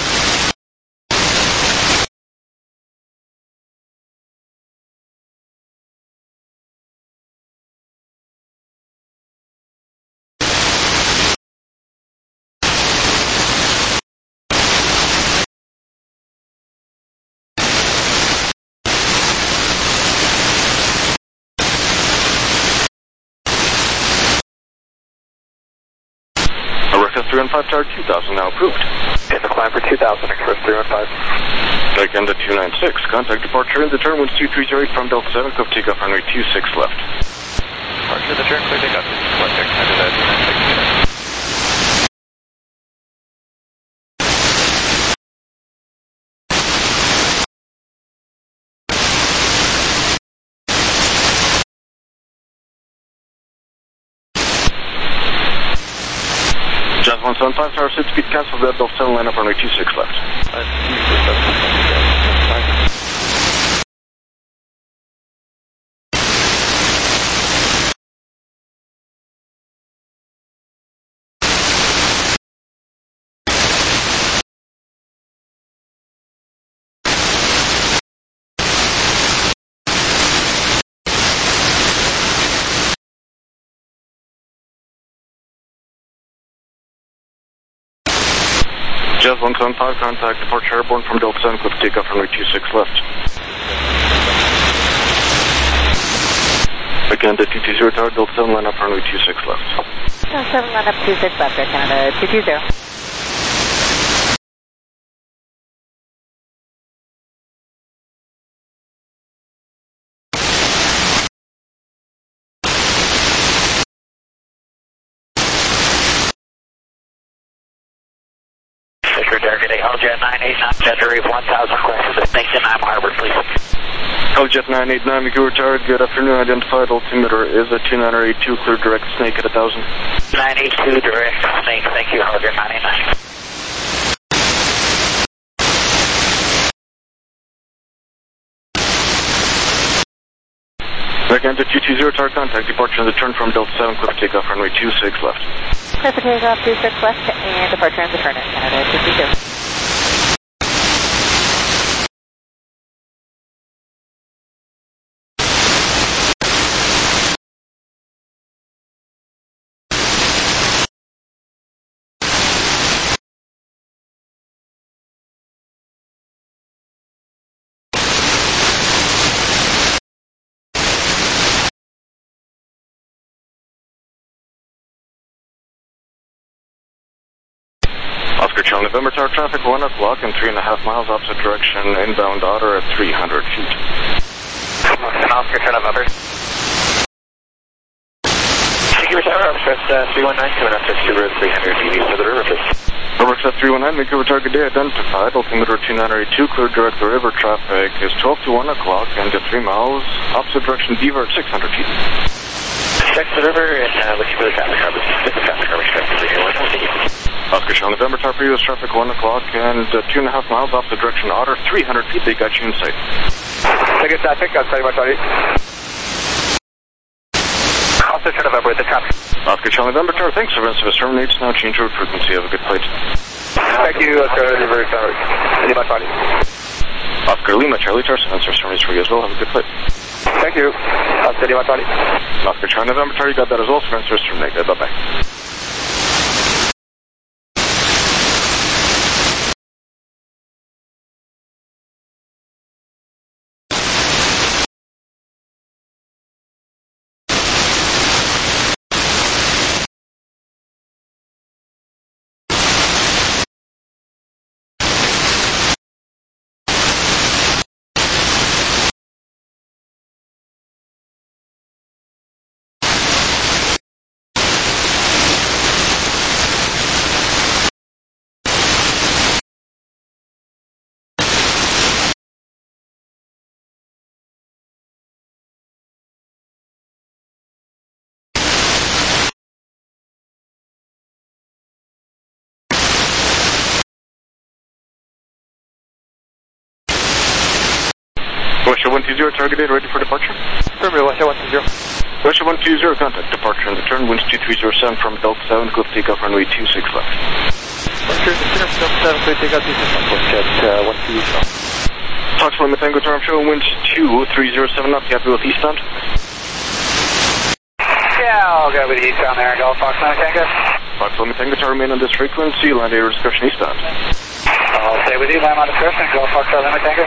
Alberta 315, Tower 2000, now approved. In the climb for 2000, Express 315. Agenda 296, contact departure in the turn, winds 2308 from Delta 7, clear takeoff runway 26 left. Departure in the turn, clear takeoff, 26 left, extended at 296. Jazz 175, Tower 6 speed cancel, that Delta 7, line up runway 26 left. Jazz 175, contact departure airborne from Delta 7, clear takeoff runway 26 left. Again, the 220 Tower, Delta 7, line up runway 26 left. Delta 7, line up 26 left, Air Canada 220. Target LJet 989, Center Reef 1000, clear destination Nam Harbor, please. LJet 989, Vancouver Tower, good afternoon, identified altimeter is a 2982, clear direct Snake at 1000. 982, direct Snake, thank you, LJet 989. Again, to 220 Tower, contact departure in the turn from Delta 7, clear takeoff runway 26 left. Clear for takeoff 26 left and departure in the turn, Air Canada 220. Oscar Charlie November Tower traffic 1 o'clock and 3.5 miles opposite direction, inbound Otter at 300 feet. Oscar Charlie November. Vancouver Tower, Express 319, coming up to 300 feet east of the river, please. Express 319, Vancouver Tower, good day, identified, altimeter 2982, clear direct to river, traffic is 12 to 1 o'clock and to 3 miles, opposite direction, Beaver at 600 feet. Check the river and looking for the traffic harbor. Get the traffic harbor straight here. Oscar Charlie November Tower, US traffic 1 o'clock and 2.5 miles opposite direction, Otter, 300 feet, they got you in sight. Second traffic, I'll tell you my sorry. Oscar Charlie November with the traffic. Oscar Charlie November Tower, thanks, service terminates now, change road frequency, have a good flight. Thank you, Oscar River Tower. Lima Charlie. Oscar Lima Charlie Tower, service terminates for you as well, have a good flight. Thank you, Oscar Lima Charlie. Oscar Charlie November Tower, you got that as well, service terminated, bye-bye. Russia 120, target date ready for departure. Affirmative, Russia 120. Russia 120, contact departure and return, winds 2307 from Delta 7, go takeoff runway 26 left. Delta 7, clear takeoff 26 left, Jet 120. Fox Lima Tango Tower, I'm showing winds 2307 knots, you happy with eastbound? Yeah, I'll go with eastbound there, Golf Fox Lima Tango. Fox Lima Tango Tower, remain on this frequency, land air discretion eastbound. I'll stay with you, land on discretion, Golf Fox Lima Tango.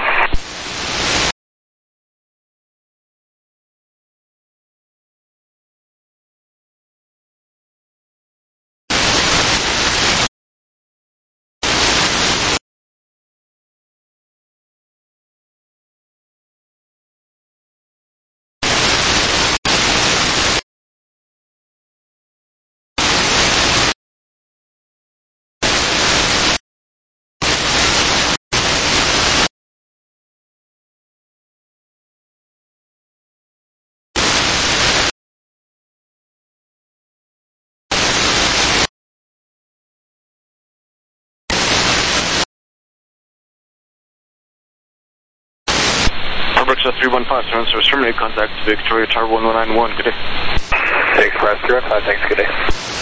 Brooks 315, surround service terminate, contact Victoria Tower 1191, good day. Express 315, thanks, good day.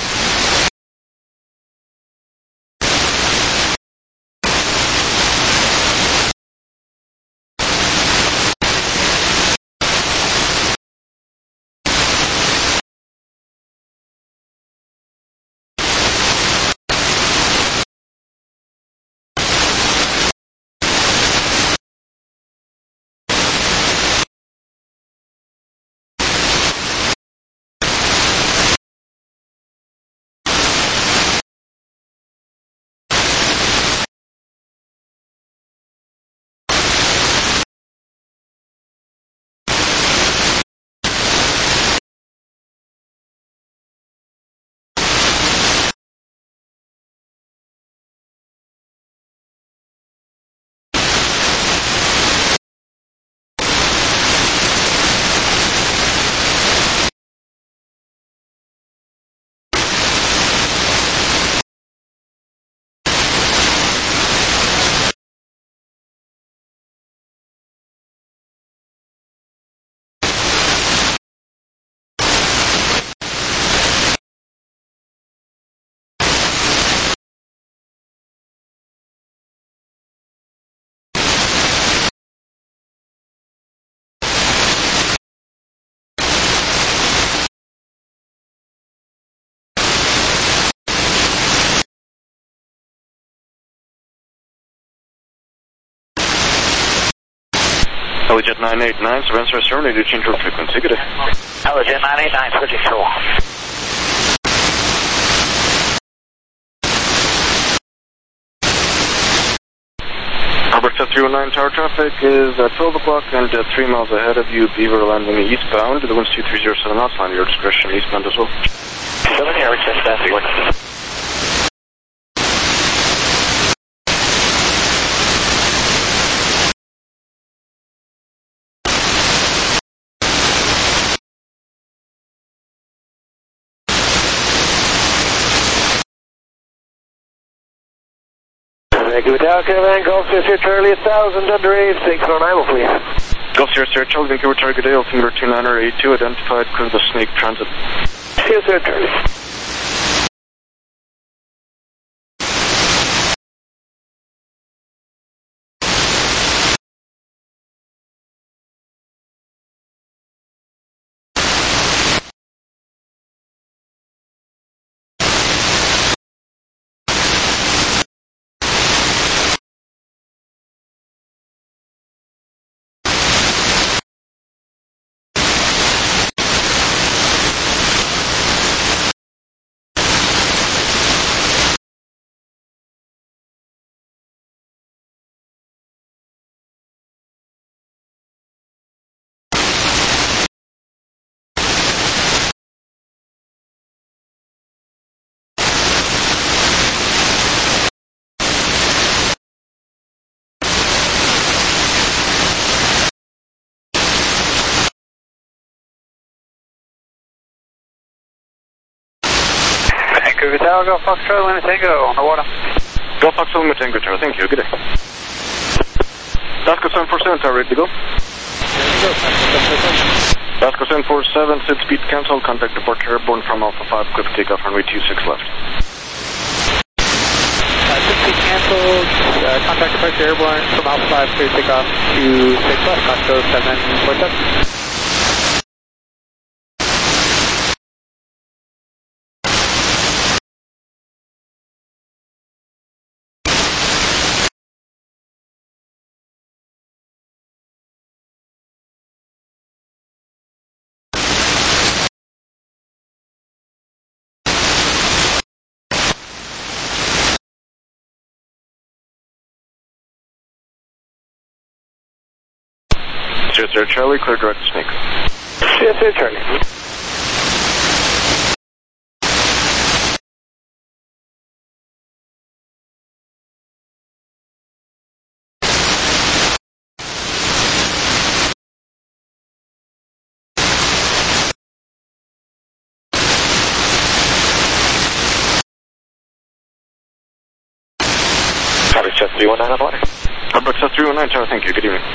Helijet 989, surround service terminated, change road frequency, good day. Helijet 989, switching fuel. Brooks 319, tower traffic is at 12 o'clock and 3 miles ahead of you, Beaver landing eastbound, the wind's 2307 knots, line your discretion eastbound as well. 7 here, return static. Thank you, Tower Caravan, Gulf Sierra Charlie 1000, under 8609, please. Gulf Sierra Charlie, Vancouver Target Day, altimeter 2982, identified because of the Snake Transit. Sierra Charlie. Vancouver Tower, Golf Foxtrot, Lima Tango, on the water. Golf Foxtrot, Lima Tango Tower, thank you, good day. Dasco 747 Tower, ready to go. Vasco 747, set speed cancel, contact departure airborne from Alpha 5, quick takeoff, runway 26 left. Set speed canceled, contact departure airborne from Alpha 5, clear takeoff 26 left, Vasco 747. Sir Charlie, clear direct to Snake. Yes, sir, Charlie. Copy, Chest 319 on water. Outback Chest 319, Tower, thank you, good evening.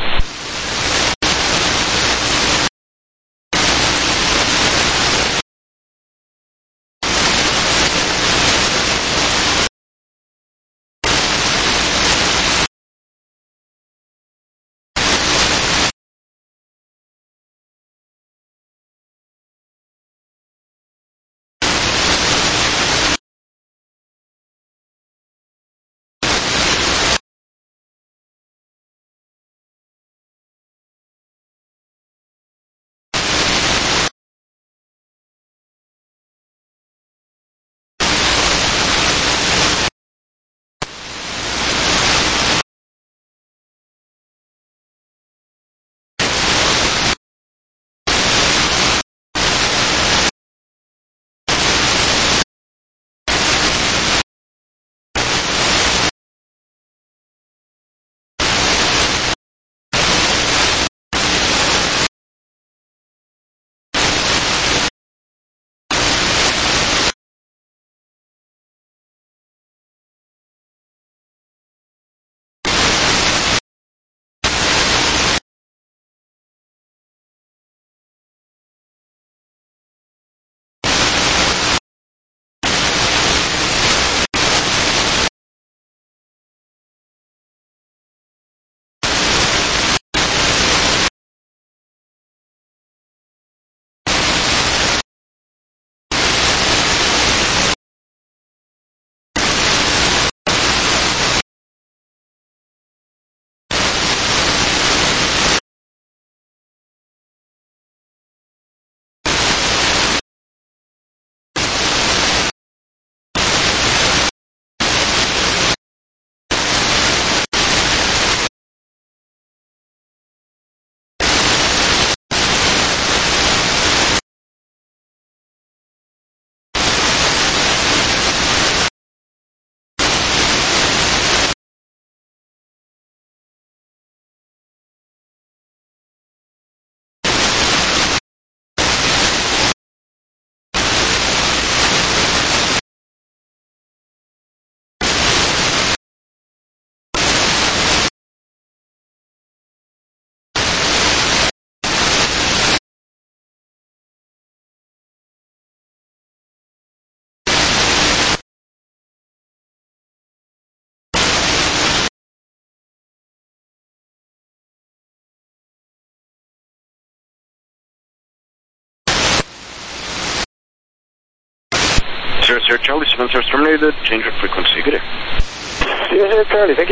Sir Charlie, 7 service terminated, change of frequency, good day. Yes, sir, Charlie, thank you.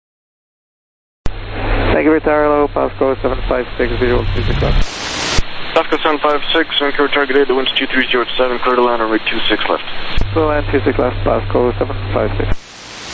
Thank you for Tower Low, Pasco 756, visual 26 left. Alaska 756, Vancouver target 8, the wind's 2307, clear to land on runway 26 left. So land 26 left, Glasgow 756.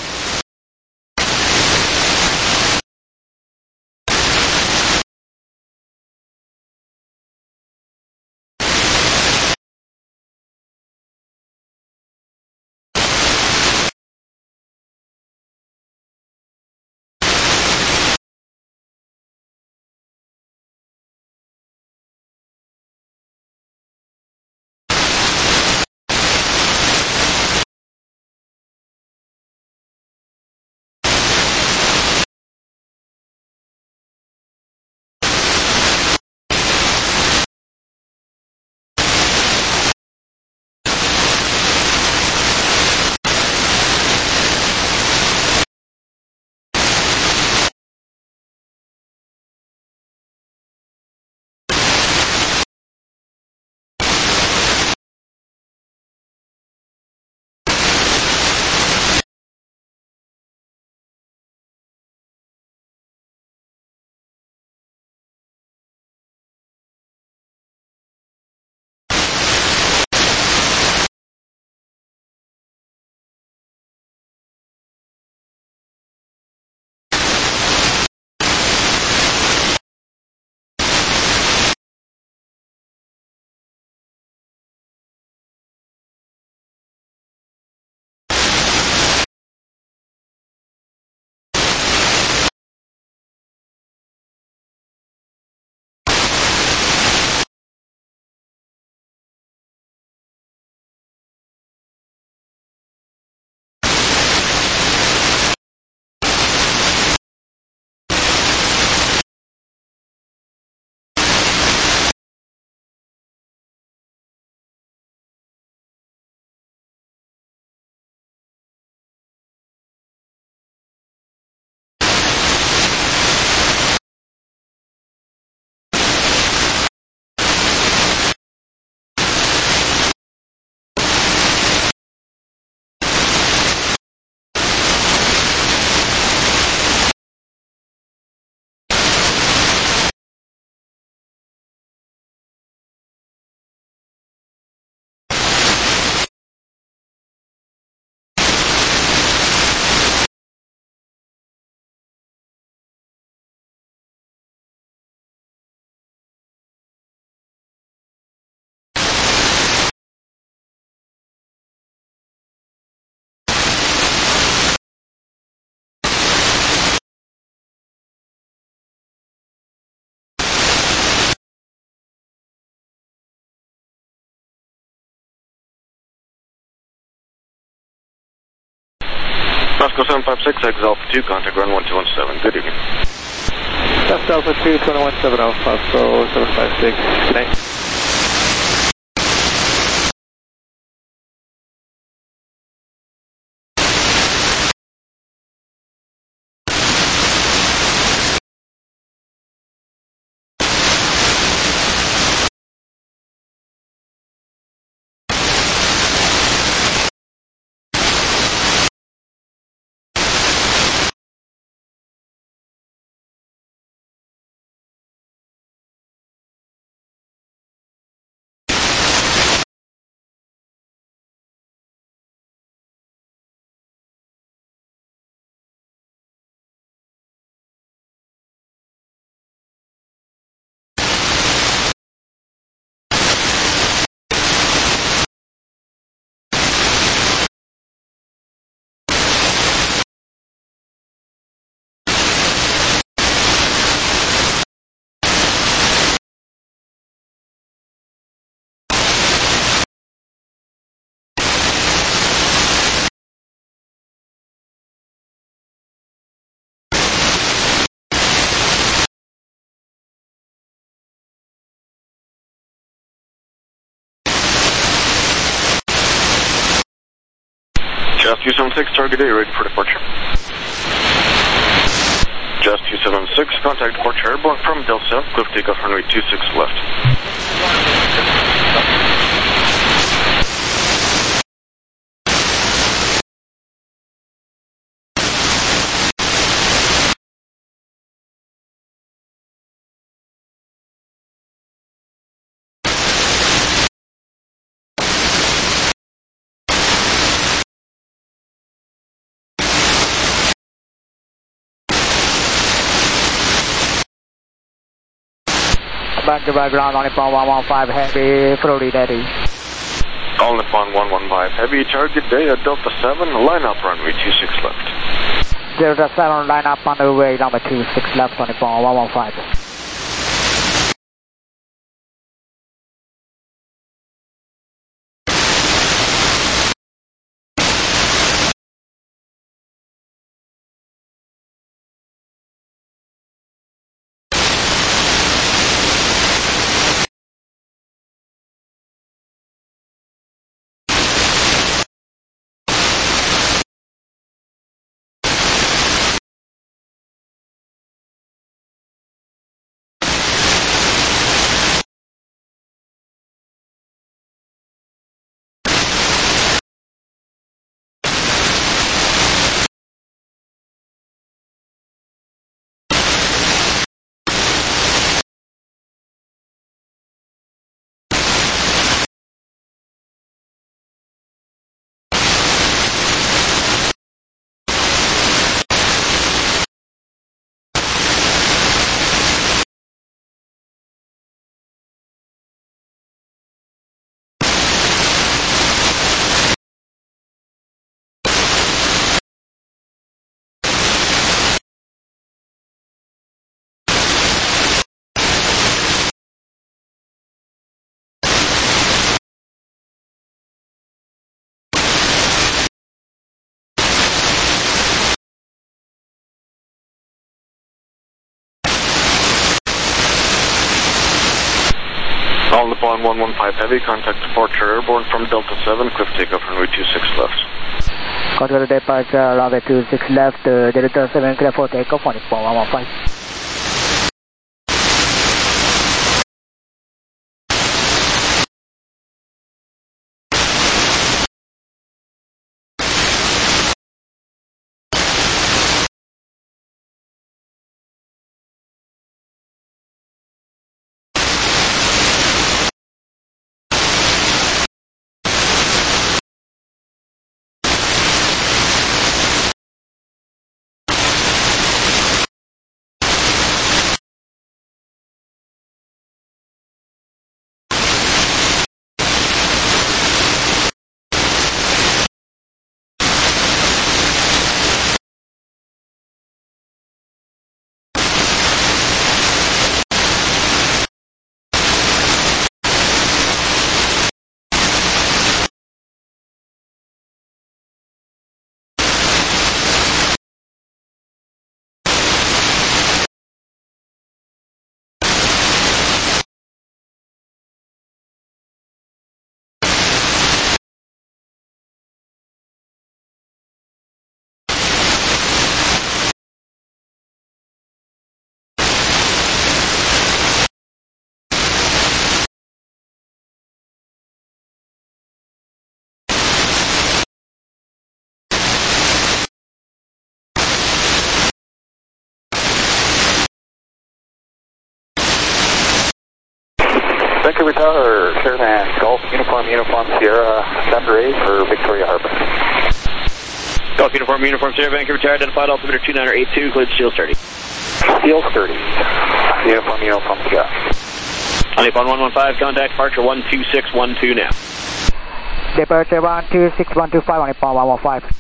Alaska 756, exit Alpha 2, contact run 1217. Good evening. That's Alpha 2, 2170, Glasgow 756. Good night. Just 276, target A, ready for departure. Just 276, contact departure airborne from Delta 7, cliff takeoff runway 26 left. back to ground on Nippon 115 Heavy, fully ready. All Nippon 115 Heavy, target day at Delta 7, line up runway 26 left. Delta 7, line up on the way, number 26 left on Nippon 115. All Nippon 115 Heavy, contact departure airborne from Delta 7, cliff takeoff runway 26 left. Contact departure runway 26 left, Delta 7 clear for takeoff on Nippon 115. Vancouver Tower, Caravan, Golf, Uniform Sierra, Thunder 8 for Victoria Harbor. Golf Uniform Sierra, Vancouver Tower, identified altimeter 2982, cleared Steel 30. Steel 30, Uniform Sierra. On Nippon 115, contact departure 12612 now. Departure 12625 on Nippon 115.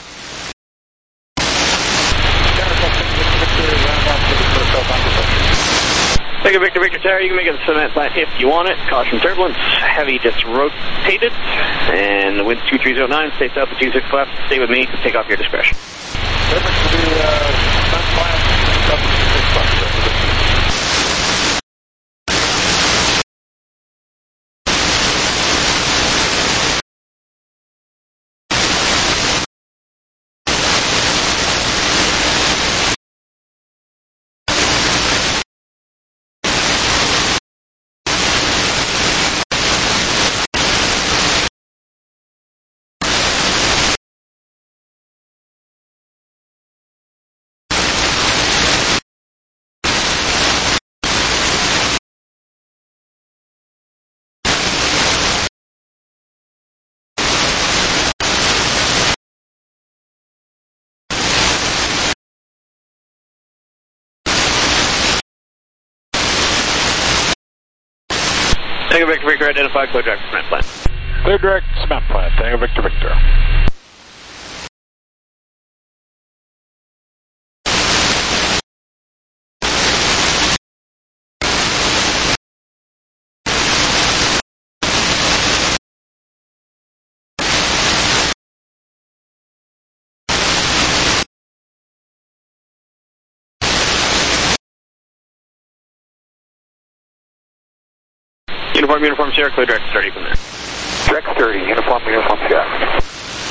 Thank you, Victor Tower. You can make it a cement plant if you want it. Caution turbulence. Heavy just rotated. And the wind's 2309. Stay south at 26 left. Stay with me. Take off your discretion. Tango Victor Victor, identify clear direct cement plant. Clear direct cement plant, Tango Victor Victor. Uniform Sierra, clear direct 30 from there. Direct 30, Uniform Sierra.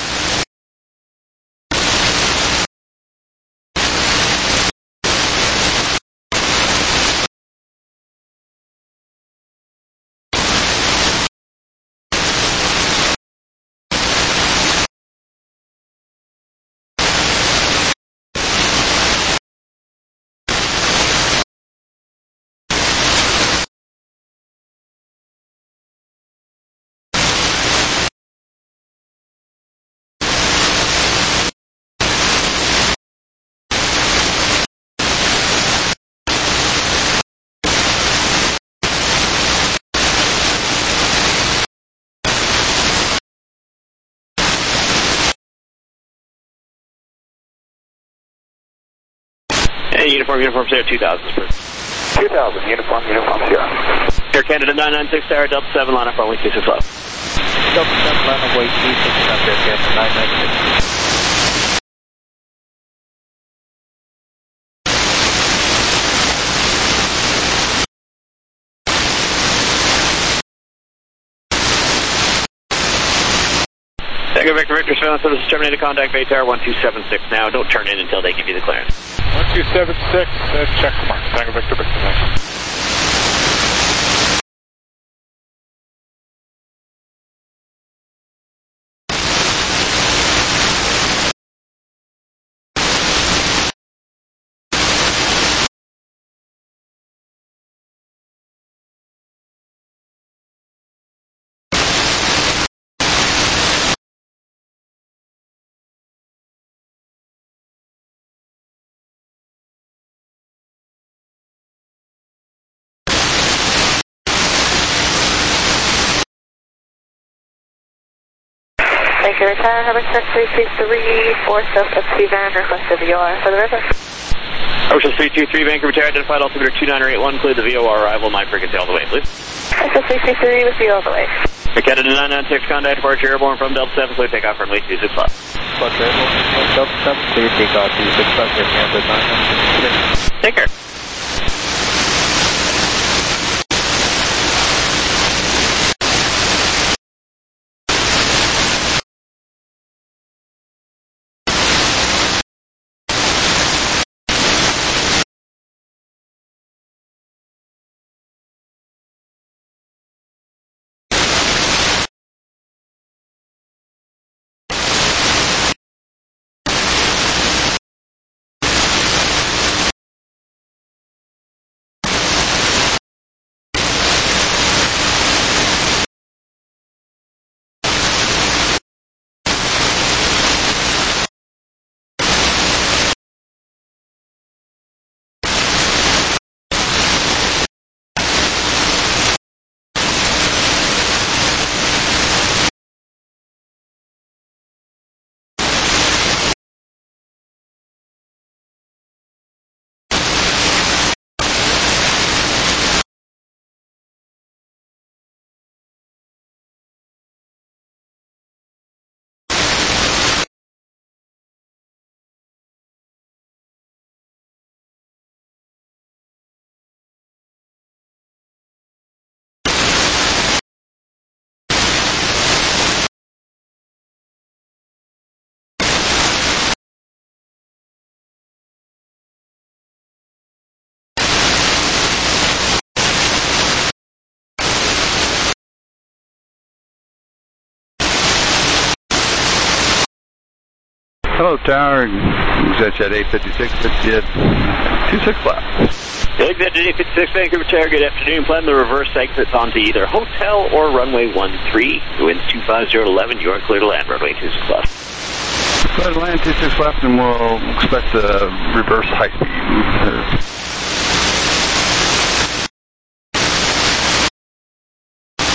Uniform Sierra 2000. 2000, Uniform Sierra. Air Canada 996 Tower, Delta 7, line up runway 26 left. Delta 7, line up runway 26 left, Air Canada 996. Tango Victor Victor, surveillance service terminated, contact Bay Tower 1276 now. Don't turn in until they give you the clearance. 1276, check mark. Tango Victor Victor, thanks. Thank you, retire, Habitat 323, South FC van, requested VOR for the river. Ocean 323, Vancouver Tower, identified altimeter 2981, clear the VOR arrival, my frequency all the way, please. Ocean 323 with VOR all the way. Air Canada 996, contact departure airborne from Delta 7, clear takeoff runway 26 left. Departure airborne from Delta 7, clear takeoff 26 left, Air Canada 996. Take care. Hello, Tower. Exit 856, 26 left. Exit 856, Vancouver Tower, good afternoon. Plan the reverse exits onto either hotel or runway 13. Winds 250 to 11, you are clear to land, runway 26 left. Clear to land, 26 left, and we'll expect a reverse high speed.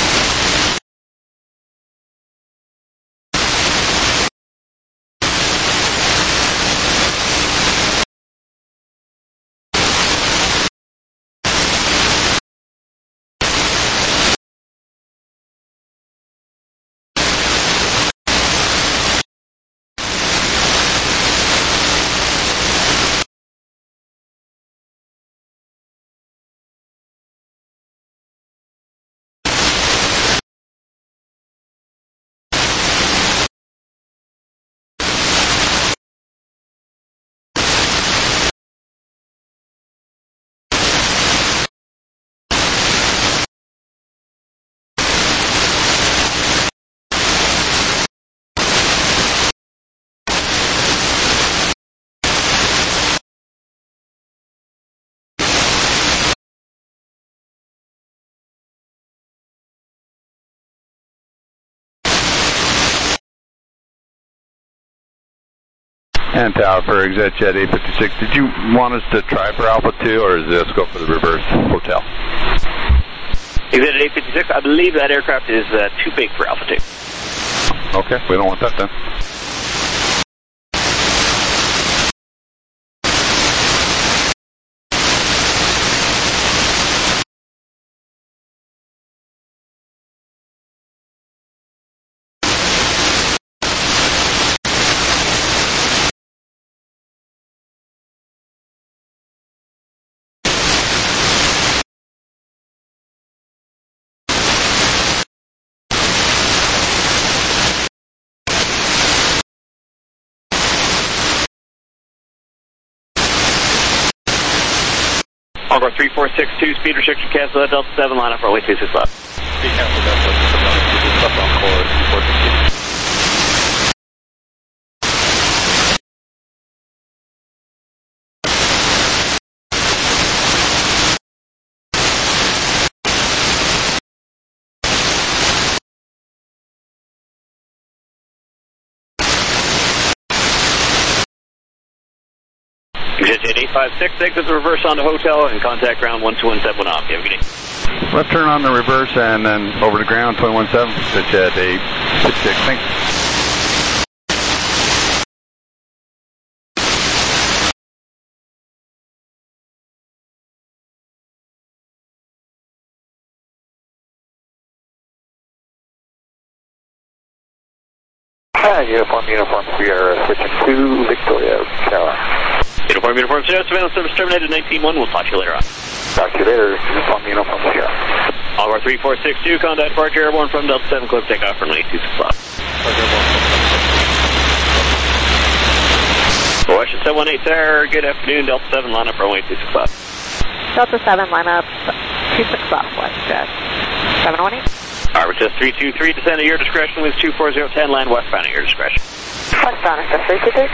And Tower for ExitJet 856. Did you want us to try for Alpha 2, or is this go for the reverse hotel? ExitJet 856, I believe that aircraft is too big for Alpha 2. Okay, we don't want that then. Encore 3462, speed restriction cancel at Delta 7, line up runway 26 left. Speed cancel Delta 7, line up 26 left, Encore 3462. ExitJet 856, exit the reverse onto hotel and contact ground 1217 off. You have a good day. Left turn on the reverse and then over to ground 217, ExitJet 856. Thanks. Uniform, we are switching to Victoria Tower. Uniform, surveillance service terminated 19-1. We'll talk to you later on. Talk to you later. Uniform, Sierra. Encore 3462, contact departure airborne from Delta 7, clear takeoff from 826 left. Washington 718 there, good afternoon, Delta 7, line up runway 26 left. Delta 7, line up 26 left, WestJet 718. Alright, just 323, descend at your discretion, with 24010, land westbound at your discretion. Westbound is just 323.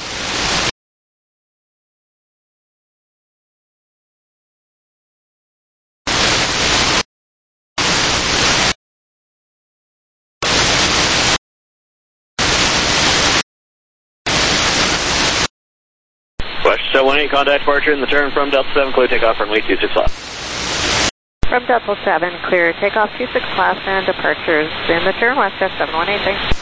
Washington 718, contact departure in the turn from Delta 7, clear takeoff runway 26 left. From Delta 7, clear takeoff 26 class and departures in the turn, WestJet 718, thanks.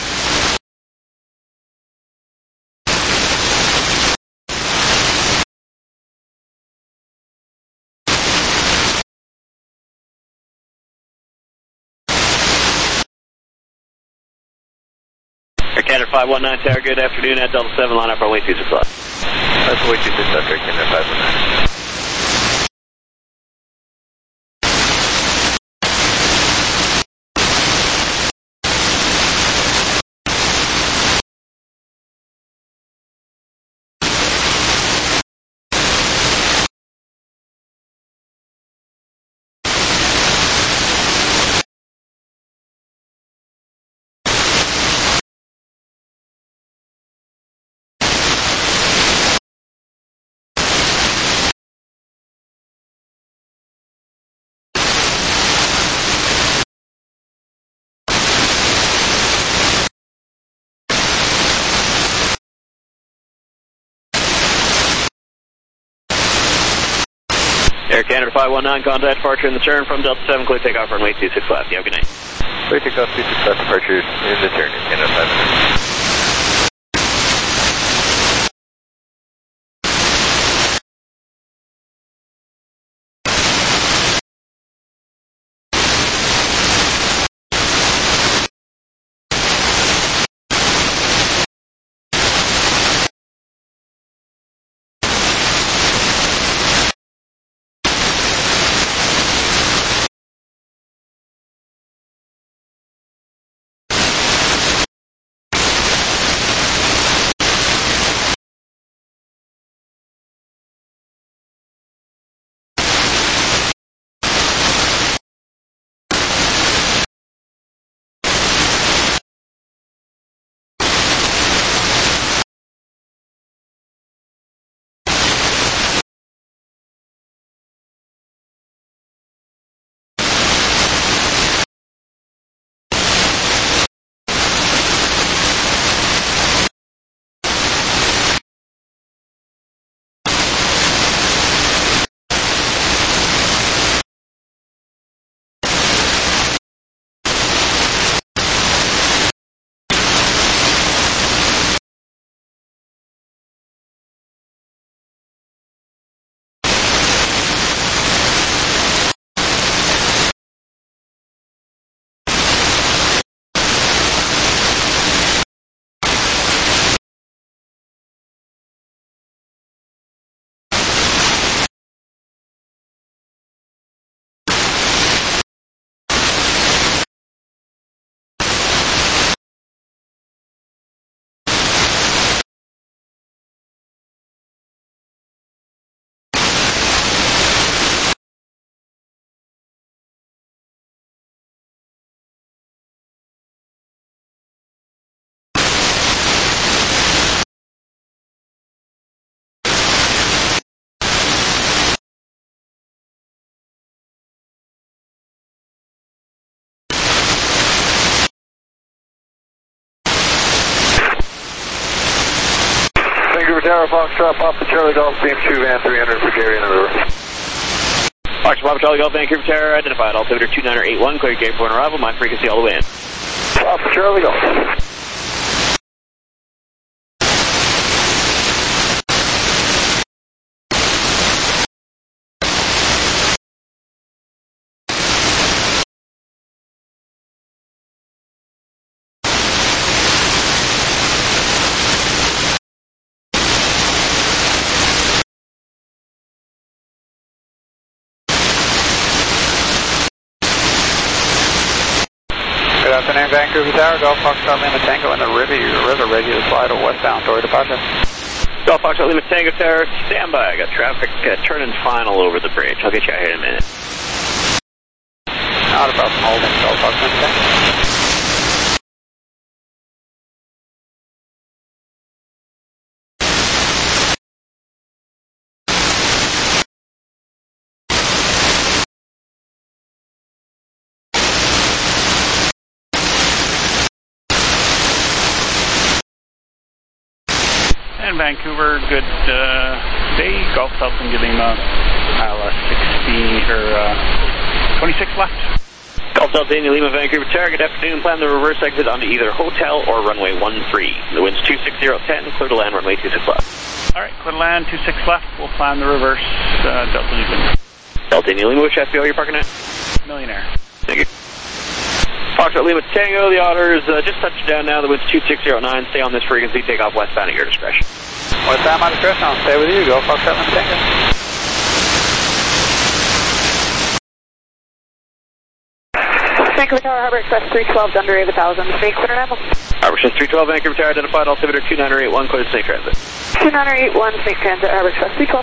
Air Canada 519 Tower, good afternoon at Delta 7, line up runway 26 left. That's way 26 left, Air Canada 519. Air Canada 519, contact departure in the turn from Delta 7, clear takeoff runway 26 left. You have a good night. Clear takeoff 26 left, departure in the turn, Air Canada 519. Tower, Foxtrot, Papa Charlie Golf, beam 2 van 300 for Gary in the river. Foxtrot, Papa Charlie Golf, Vancouver Tower, identified altimeter 2981, clear gate for an arrival, my frequency all the way in. Papa Charlie Golf. Good afternoon, Vancouver Tower, Golf Foxtrot Lima Tango in the river, ready to fly to westbound toward departure. Golf Foxtrot Lima Tango Tower, stand by. I got traffic turning final over the bridge. I'll get you out here in a minute. Not a problem, holding Golf Foxtrot Lima Tango. And Vancouver, good day. Golf South India Lima, 26 left. Golf South India Lima, Vancouver Tower, good afternoon. Plan the reverse exit onto either hotel or runway 13. The wind's 26010, clear to land runway 26 left. All right, clear to land 26 left. We'll plan the reverse Delta India Lima. Delta India Lima, which FBO you're parking at? Millionaire. Thank you. Foxtrot Lima Tango, the Otters just touched down now. The wind's 2609. Stay on this frequency. Take off westbound at your discretion. Westbound, my discretion. I'll stay with you. Go Foxtrot Lima Tango. Vancouver Tower, Harbor Express 312, under 8,000. Snake clear level. Harbor Express 312, Vancouver Tower, identified altimeter 2981, clear to Snake Transit. 2981, Snake Transit, Harbor Express 312.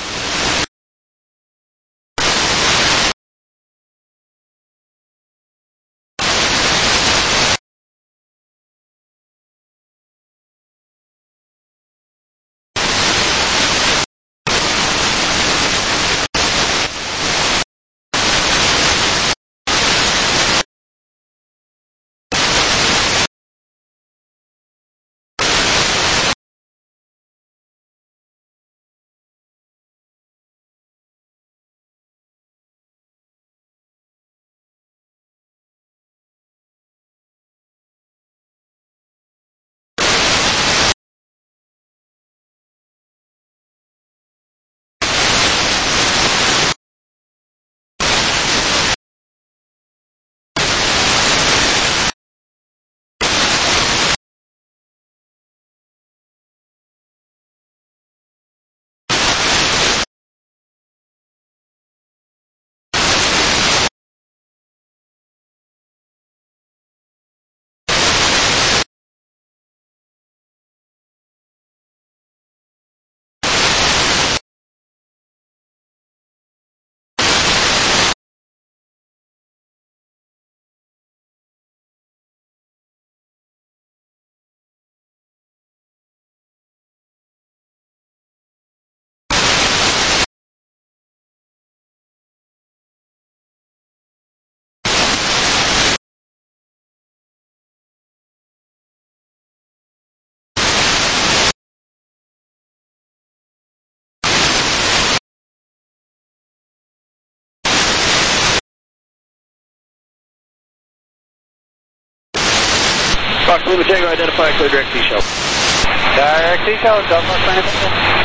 Fox Lima Tango, identify clear direct sea shell. Direct sea shell, Golf Foxtrot Lima Tango.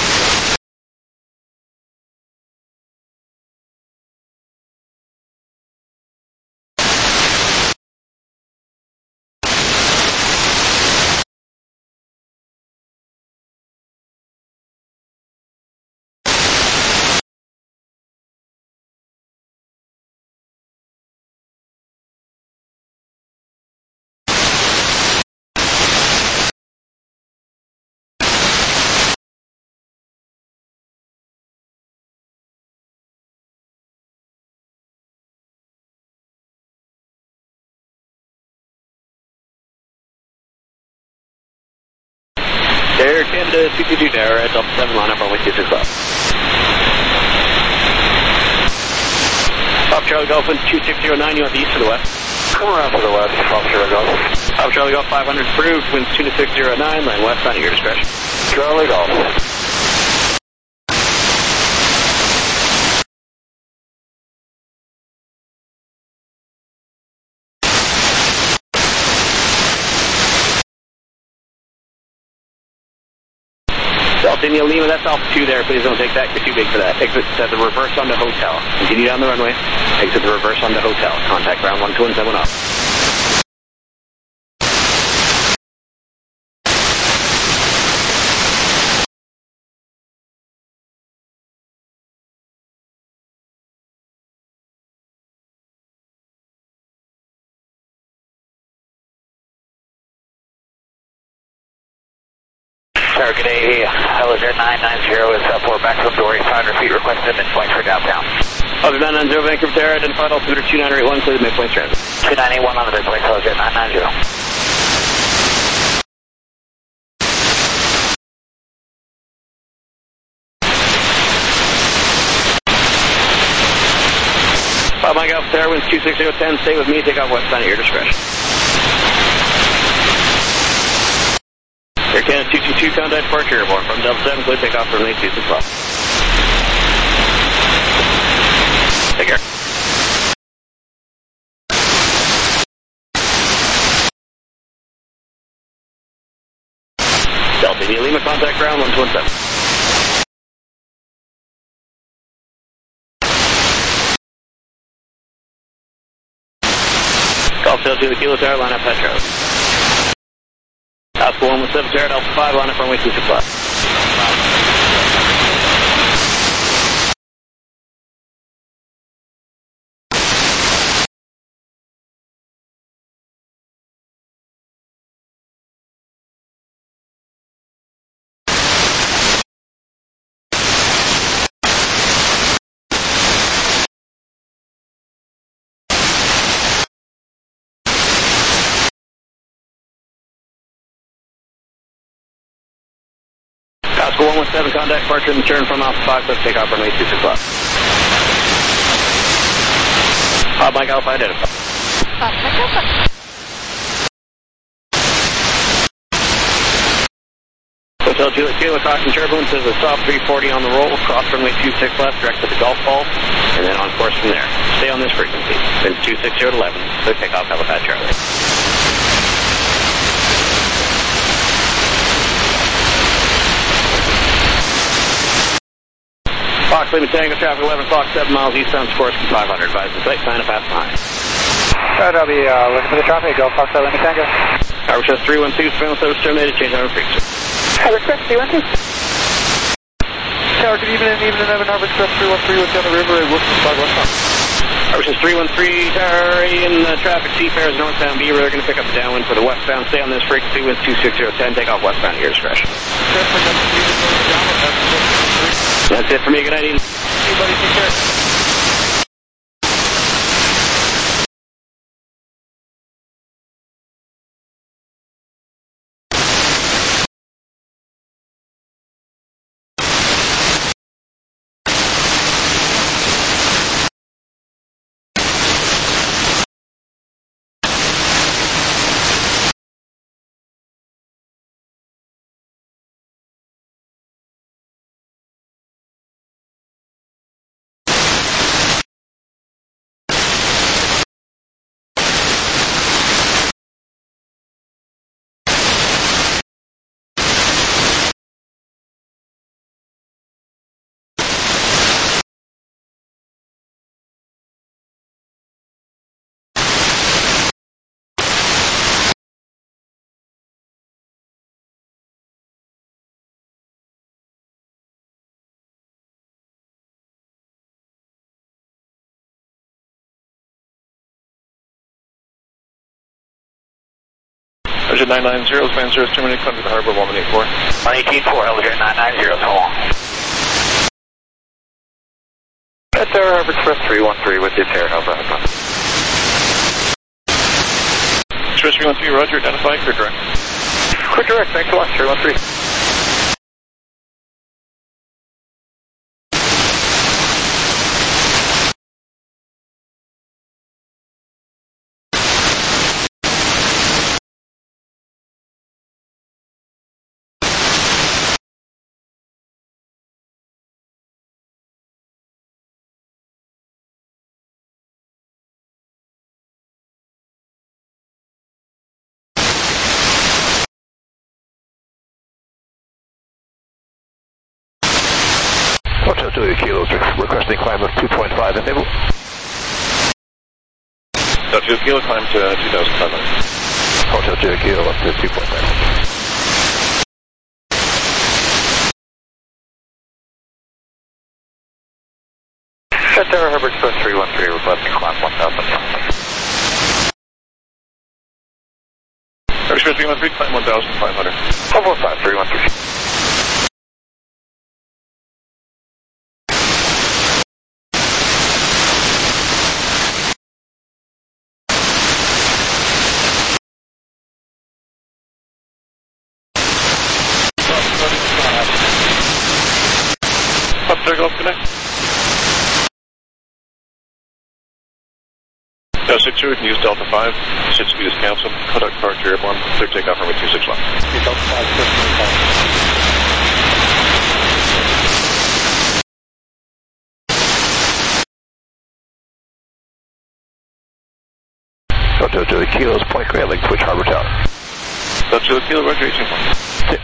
Air Canada 222 Tower at Delta 7, line up runway 26 left. Papa Charlie Golf, wind 2609, you want the east or the west? Come around to the west, Papa Charlie Golf. Papa Charlie Golf 500 approved, winds 2609, land westbound at your discretion. Charlie Golf. Delta India Lima, that's Alpha 2 there. Please don't take that. You're too big for that. Exit the reverse onto hotel. Continue down the runway. Exit the reverse onto hotel. Contact ground 121 off. Target A, Hello Air 990 is 4 back from Dory, 500 feet requested midpoint for downtown. Hello 990 Vancouver Tower, identified altimeter 2981, clear the midpoint transit. 2981 on the midpoint, Hello Air 990. Mike Alpha Tower, winds 26010, stay with me, take off westbound at your discretion. Air Canada 222, contact departure airborne from Delta 7, clear takeoff from 826 left. Take care. Delta India Lima, contact ground 117. Golf Tail to the Kilo Tower, line up Petro. Oscar 117 Tower, Alpha 5, line up runway 26 left. Oscar 117, contact departure and turn from Alpha 5, let's take off runway 26 left. Mike Alpha identified. Hotel Juliet Kilo, caution turbulence, there's a soft 340 on the roll, cross runway 26 left, direct to the Gulf Ball, and then on course from there. Stay on this frequency. Winds 260 to 11, clear takeoff, Halifax Charlie. Fox Lima Tango, traffic 11 o'clock, 7 miles eastbound, scores from 500. Advise the site, sign up pass behind. Alright, I'll be looking for the traffic. Go Fox Lima Tango. Harbor Express 312, surveillance service terminated, change on frequency. Harbor Express 312. Tower, good evening, Harbor Express 313 with down the river at Wilson 5 westbound. Harbor Express 313, Tower in traffic, Seafarers northbound Beaver, they're going to pick up the downwind for the westbound. Stay on this frequency, winds 26010, take off westbound at your discretion. That's it for me. Good night, Ian. Hey, buddy. Take care. Roger 990, Van 0 terminate, come to the harbor 184. 184, Hello Air 990, so long. That's our Harbor Express 313 with your pair. How's that? Express 313, Roger, identify, clear direct. Clear direct, thanks a lot, 313. Hotel Julia Kilo requesting climb of 2.5 and table. Hotel Julia Kilo climb to 2,500. Hotel Julia Kilo up to 2.5. Tower Herbert Express 313 requesting climb 1,500. Express 313 climb 1,500. 445 313. Up there, Gulf Connect. 6-2, we can use Delta 5. 6 speed is canceled. Contact departure airborne. Clear takeoff runway 26 left. Delta 5, Hotel Julia Kilo's Point Grayling, Twitch Harbor Tower. Hotel Julia Kilo, Roger 18 point.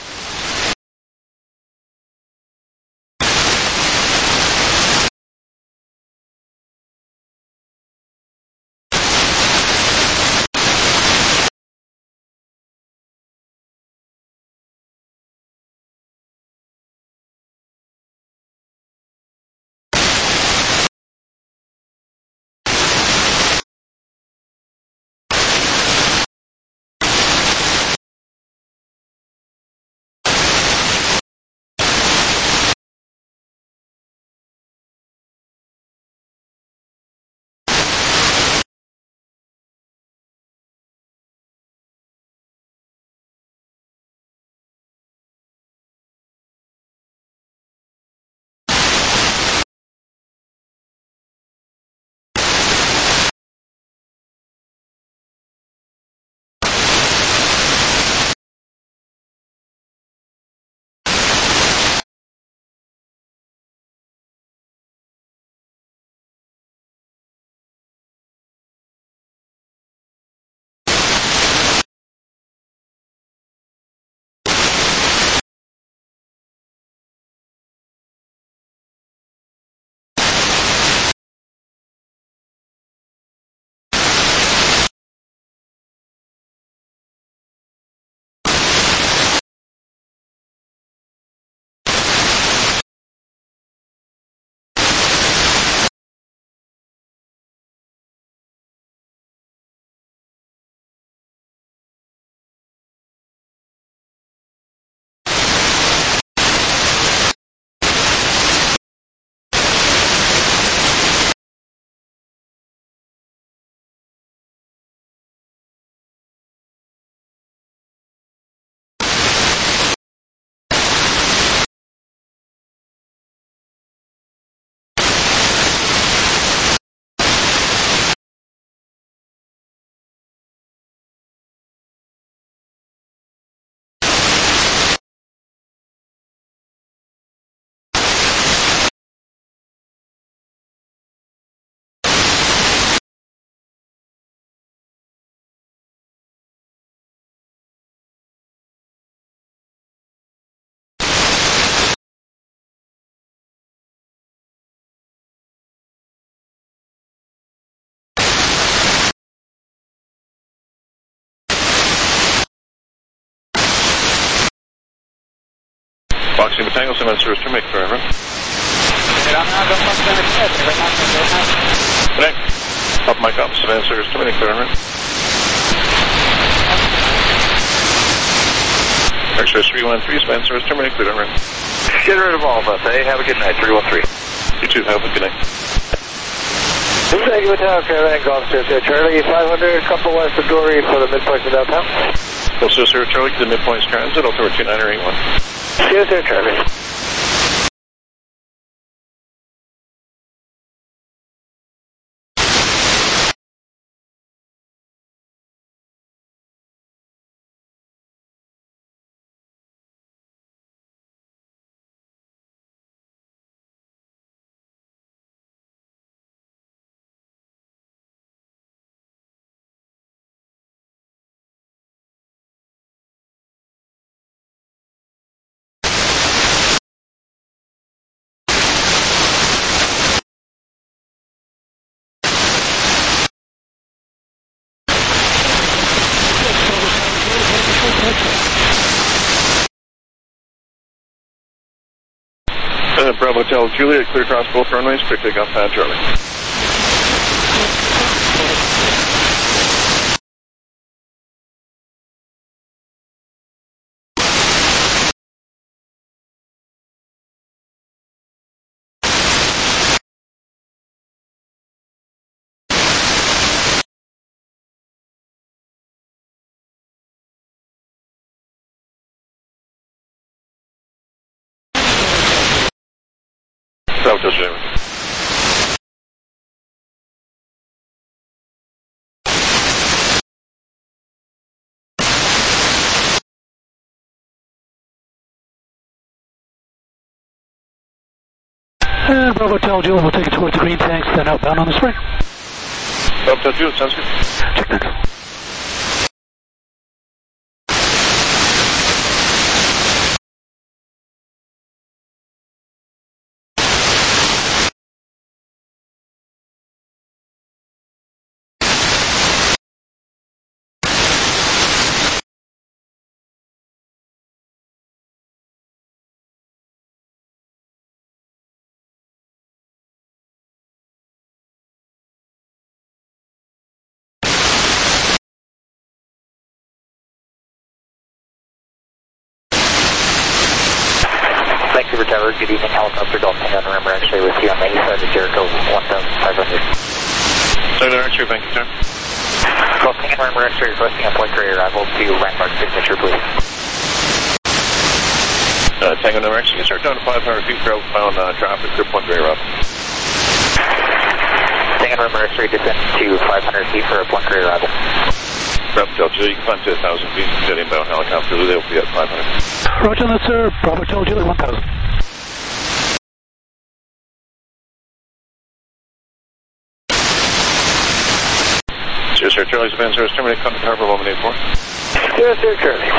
Foxy Batango, cement service to make forever. Connect. Up mic up, cement service to make forever. Express 313, cement service to make forever. Get rid of all of us, eh? Have a good night, 313. You too, have a good night. Thank you, Tower Caravan Golf Sierra Charlie 500, couple west of Dory for the midpoint of downtown. Also, Sierra Charlie to the midpoint transit, Altimeter 2981. Sierra Charlie. Bravo Hotel Juliet, clear across both runways, clear takeoff pad Charlie. Bravo Hotel Juliet. And Bravo Hotel Juliet will take it towards the green tanks, then outbound on the spray. Bravo Hotel Juliet, sounds good. Check that. Vancouver Tower, good evening, helicopter Delta Tango, remember actually with you on the east side of Jericho, 1,500. Cellular X-ray, Vancouver Tower. Delta Tango, remember X-ray requesting a point creator arrival to landmark signature, please. Tango number X, you can start down to 500 feet for outbound traffic, clear point creator arrival. Tango number X-ray descent to 500 feet for a point creator arrival. Bravo Hotel Juliet, you can climb to 1,000 feet, jet inbound helicopter, they will be at 500. Roger that, sir. Bravo Hotel Juliet, 1,000. Yes, sir. Charlie's Van Service, terminate contact harbor 184. Yes, sir, Charlie.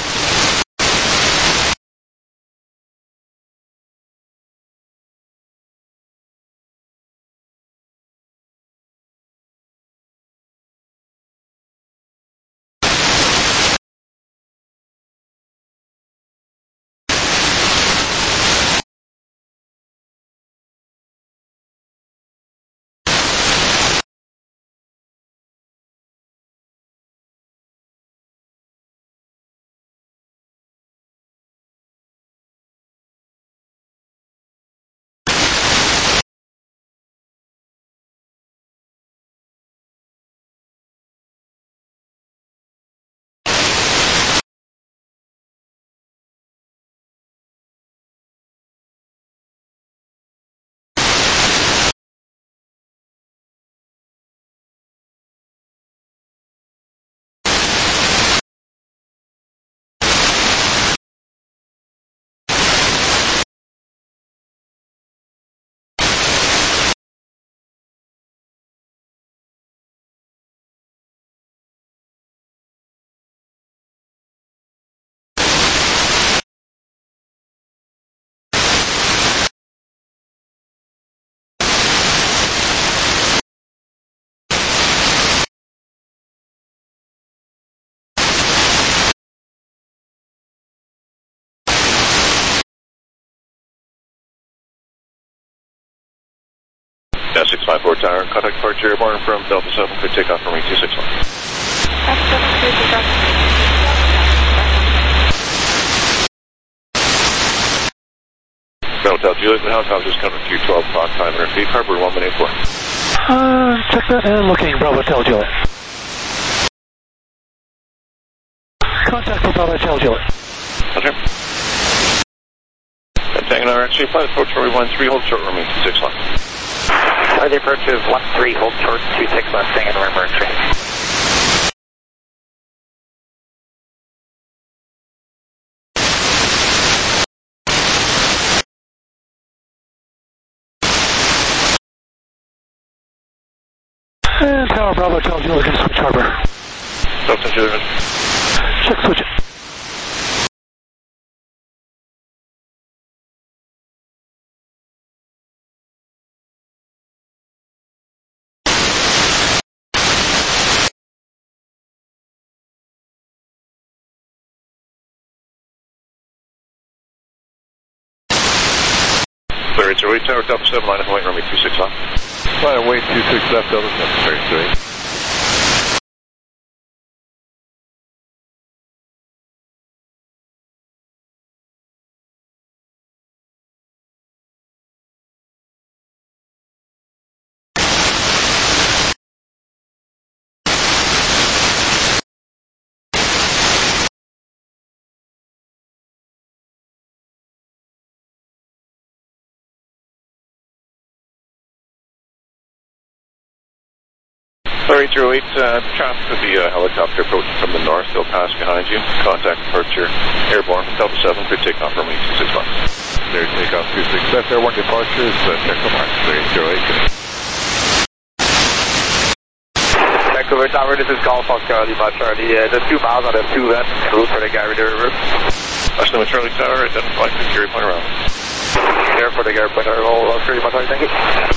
Yeah, 654 Tower, contact departure airborne from Delta 7, clear takeoff from 261. Bravo Hotel Juliet, the helicopter is coming through 12 o'clock, 500 feet, harbor 184. Check that and looking, Bravo Hotel Juliet. Contact for Bravo Hotel Juliet. Okay. Tango number actually, flight approach where we 13, hold short, remain 26 left. The approach is 13, hold short, 26 left, Tango November X-ray. And Tower Bravo Hotel Juliet can switch harbor. Delta Juliet. Check switch it. Clear 808 Tower, Delta 7, line of wing, runway 26 left. Line of wing 26 left, Delta 7, clear 808. Clear 808, traffic with the helicopter approaching from the north. They'll pass behind you. Contact departure airborne from Delta 7 for takeoff runway 26 left. Clear takeoff 26 left, airborne departures, Echo Mark, clear 808. Vancouver Tower, this is Golf Oscar Lima Charlie. Just 2 miles on the 2 vent, route for the Gary River. That's Lima Charlie Tower, identified for Gary Point around. There for the Gary Point around, Oscar Lima Charlie, thank you.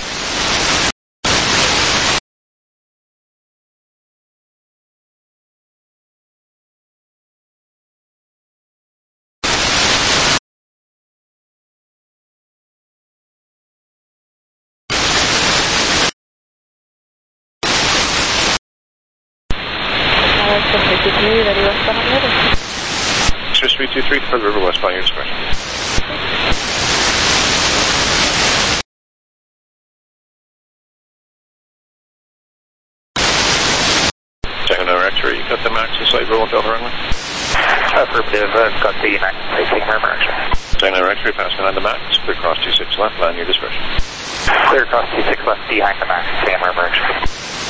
Swiss 323 for the River westbound, your discretion. Second hour X-ray, you got the max in sight, roll down the runway? Affirmative, got the max in sight, taking our X-ray. Second hour X-ray, pass behind the max, clear cross 26 left, land your discretion. Clear cross 26 left, behind the max, taking our X-ray.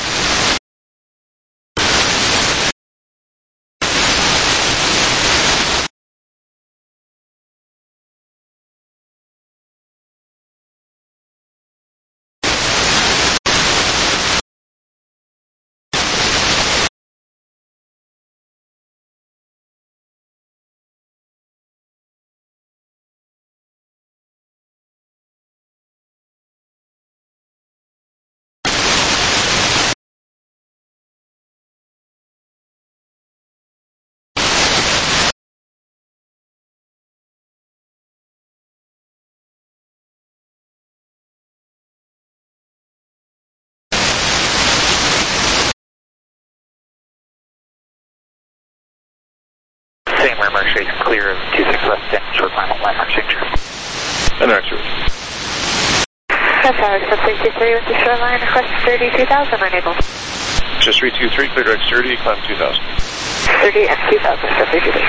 Same landmark shake, clear of 26 left, and short final landmark signature. And X-ray. That's our sub-63 with the shoreline, request 32,000, unable. Just 323, clear to X30, climb 2000. 30 and 2,000, sub-63.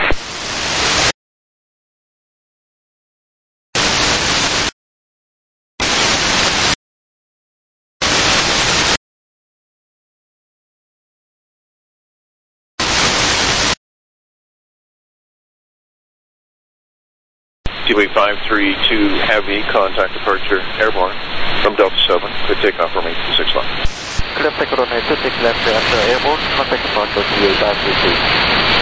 Seaway 532 Heavy, contact departure airborne from Delta 7 for takeoff runway 26 left. Clear take runway 26 left, after airborne, contact departure Seaway 532.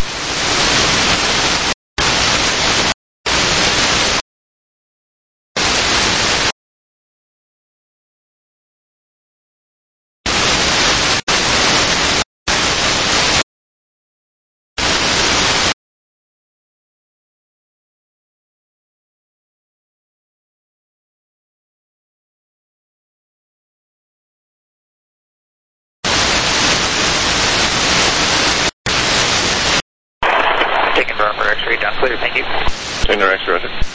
Taking November X-ray down clear, thank you. Taking X-ray, roger.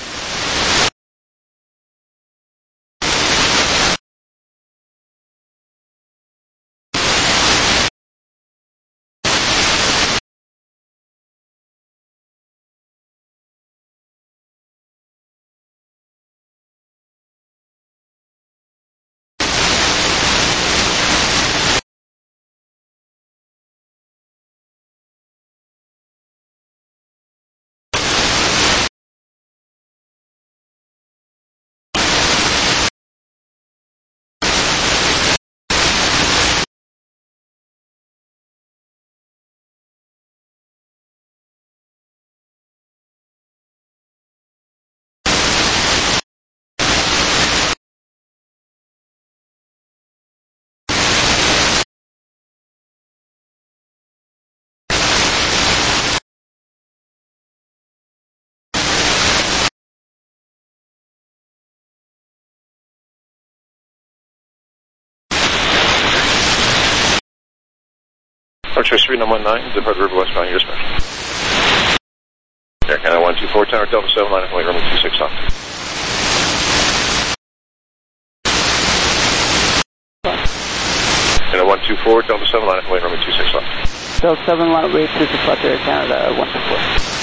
Archer 3919, depart River westbound, your dispatch. Air Canada 124, Tower Delta 7, line of flight, runway 26 left. Canada 124, Delta 7, line of flight, runway 26 left. Delta 7, line of flight, 26 left, Air Canada 124.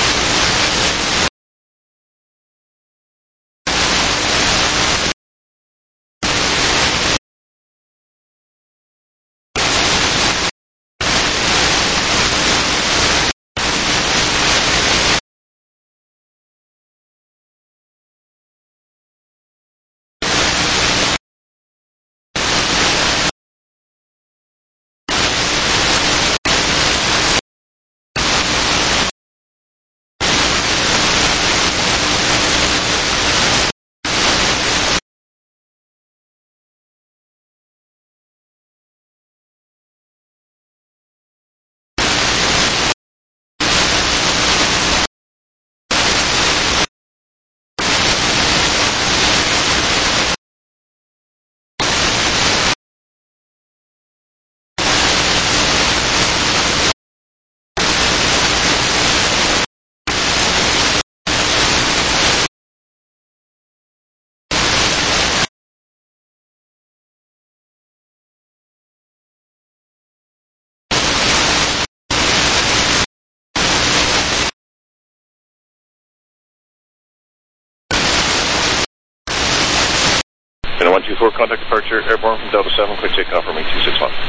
Canada 124, contact departure, airborne from Delta 7, quick takeoff, runway 26 left.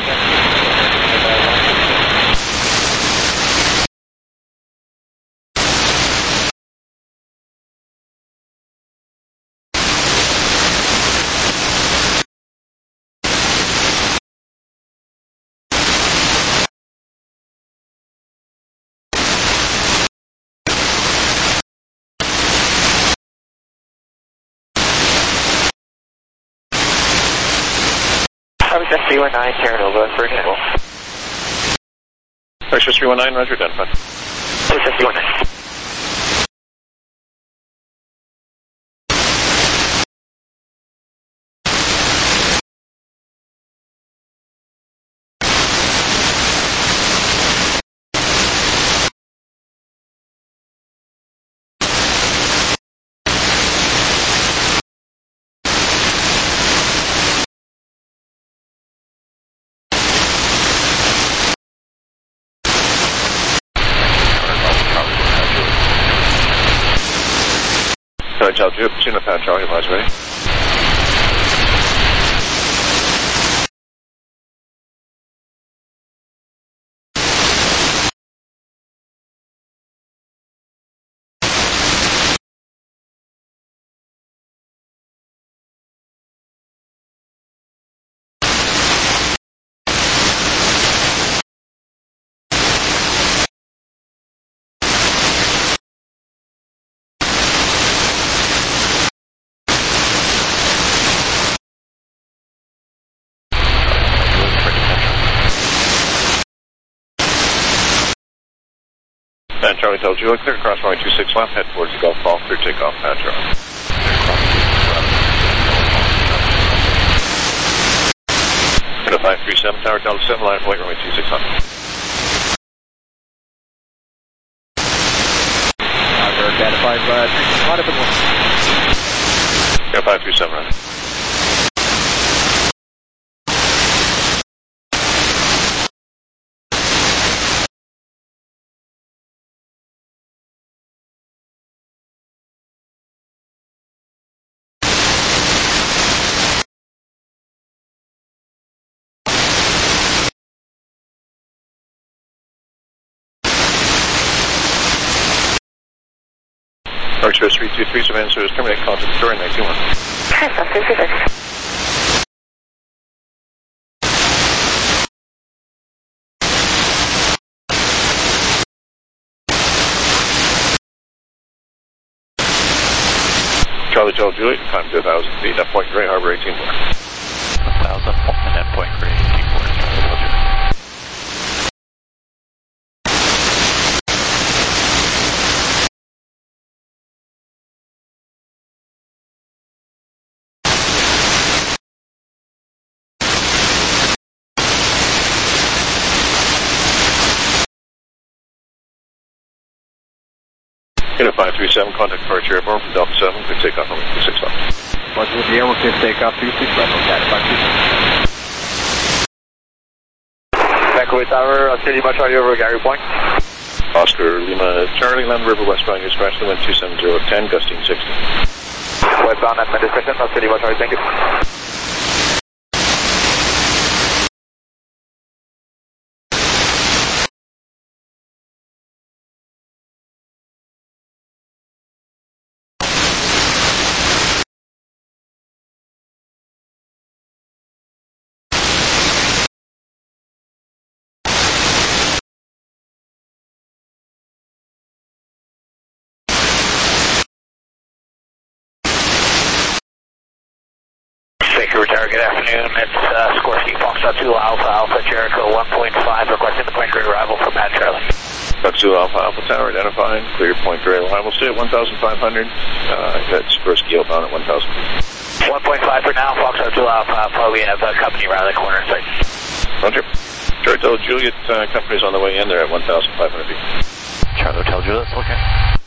Archer 319, Terranova, for example. Archer 319, roger, identified. Archer 319. Altitude, Pursuit Pound Charlie, advise ready. And Charlie tells you, clear across runway 26 left, head towards the Gulf Ball, clear takeoff, Pat Charlie. Canada 537, Tower Delta 7, line of flight, runway 26 left. Identified, line up and one. Canada 537, right. Archer 323, Savannah service terminate, contact Victoria 91. Charlie Joe Juliet, climb to 1,000 feet, at Point Grey, Harbor 18 more. 1,000 and then Point Grey, 18 more. Unit 537, contact departure airborne from Delta 7, clear takeoff runway 26 left. Once with the airborne, clear takeoff 26 left, contact 527. Vancouver Tower, City Much Audio over Gary Point. Oscar Lima Charlie, Land River westbound, you scratch the wind 27010, gusting 60. Westbound at Medicine, City Much Audio, thank you. Vancouver Tower, good afternoon. It's Sikorsky, Foxtrot 2 Alpha, Alpha Jericho 1.5, requesting the Point Grey arrival from Pat Charlie. Fox 2 Alpha, Alpha Tower identified, clear Point Grey arrival. Stay at 1,500. That's Sikorsky outbound at 1,000. 1.5 for now, Foxtrot 2 Alpha, Alpha. We have company around the corner site. Roger. Charlie Hotel Juliet, company's on the way in there at 1,500 feet. Charlie Hotel Juliet, okay.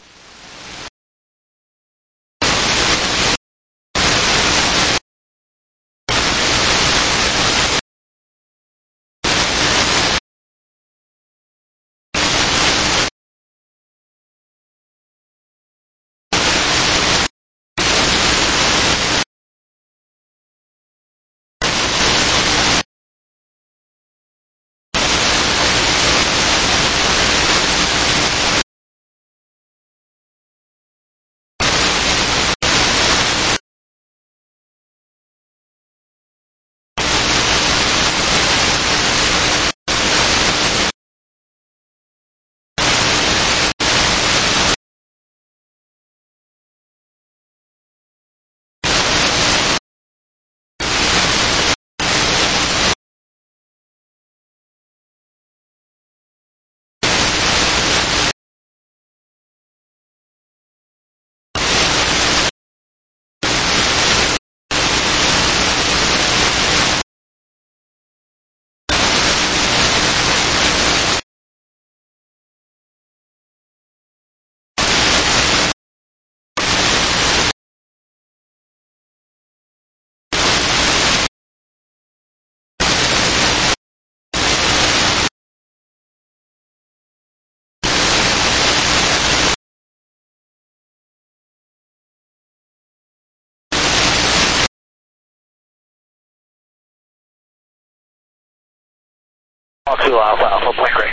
Fox 2 Alpha, Alpha, Point Grey.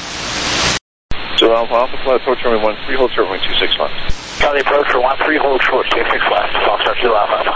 2 Alpha, Alpha, flight approach runway 13, hold short runway 26 left. Charlie approach for 13, hold short, 26 left. Foxtrot 2 Alpha, Alpha.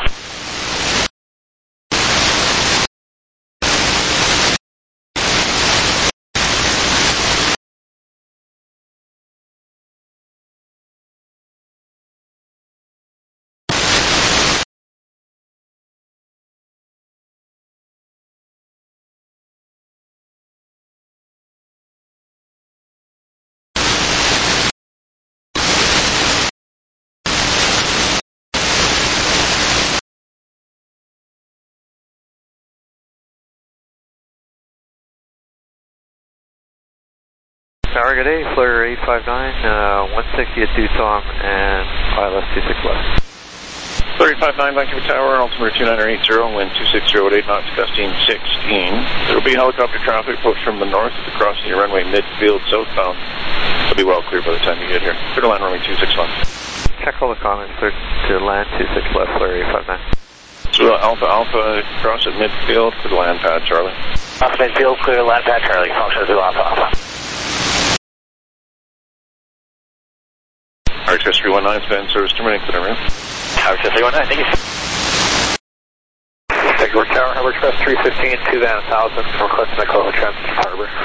Tower, good day, Fleur 859, 160 at Dutong and ILS 26 left. Fleur 859, Vancouver Tower, altimeter 2980, wind 2608 knots, gusting 16. There will be helicopter traffic approach from the north at the crossing your runway midfield southbound. It'll be well clear by the time you get here. Clear to land runway 26 left. Check all the comments, clear to land 26 left, Fleur 859. So Alpha Alpha, cross at midfield, clear to land pad Charlie. Alpha midfield, clear to land pad Charlie, Foxtrot 2 Alpha, Alpha. RHS 319, span service terminating, clear to room. RHS 319, thank you. Vancouver Tower, RHS 315, 2 Van 1000, requesting the Coho Trans Harbor.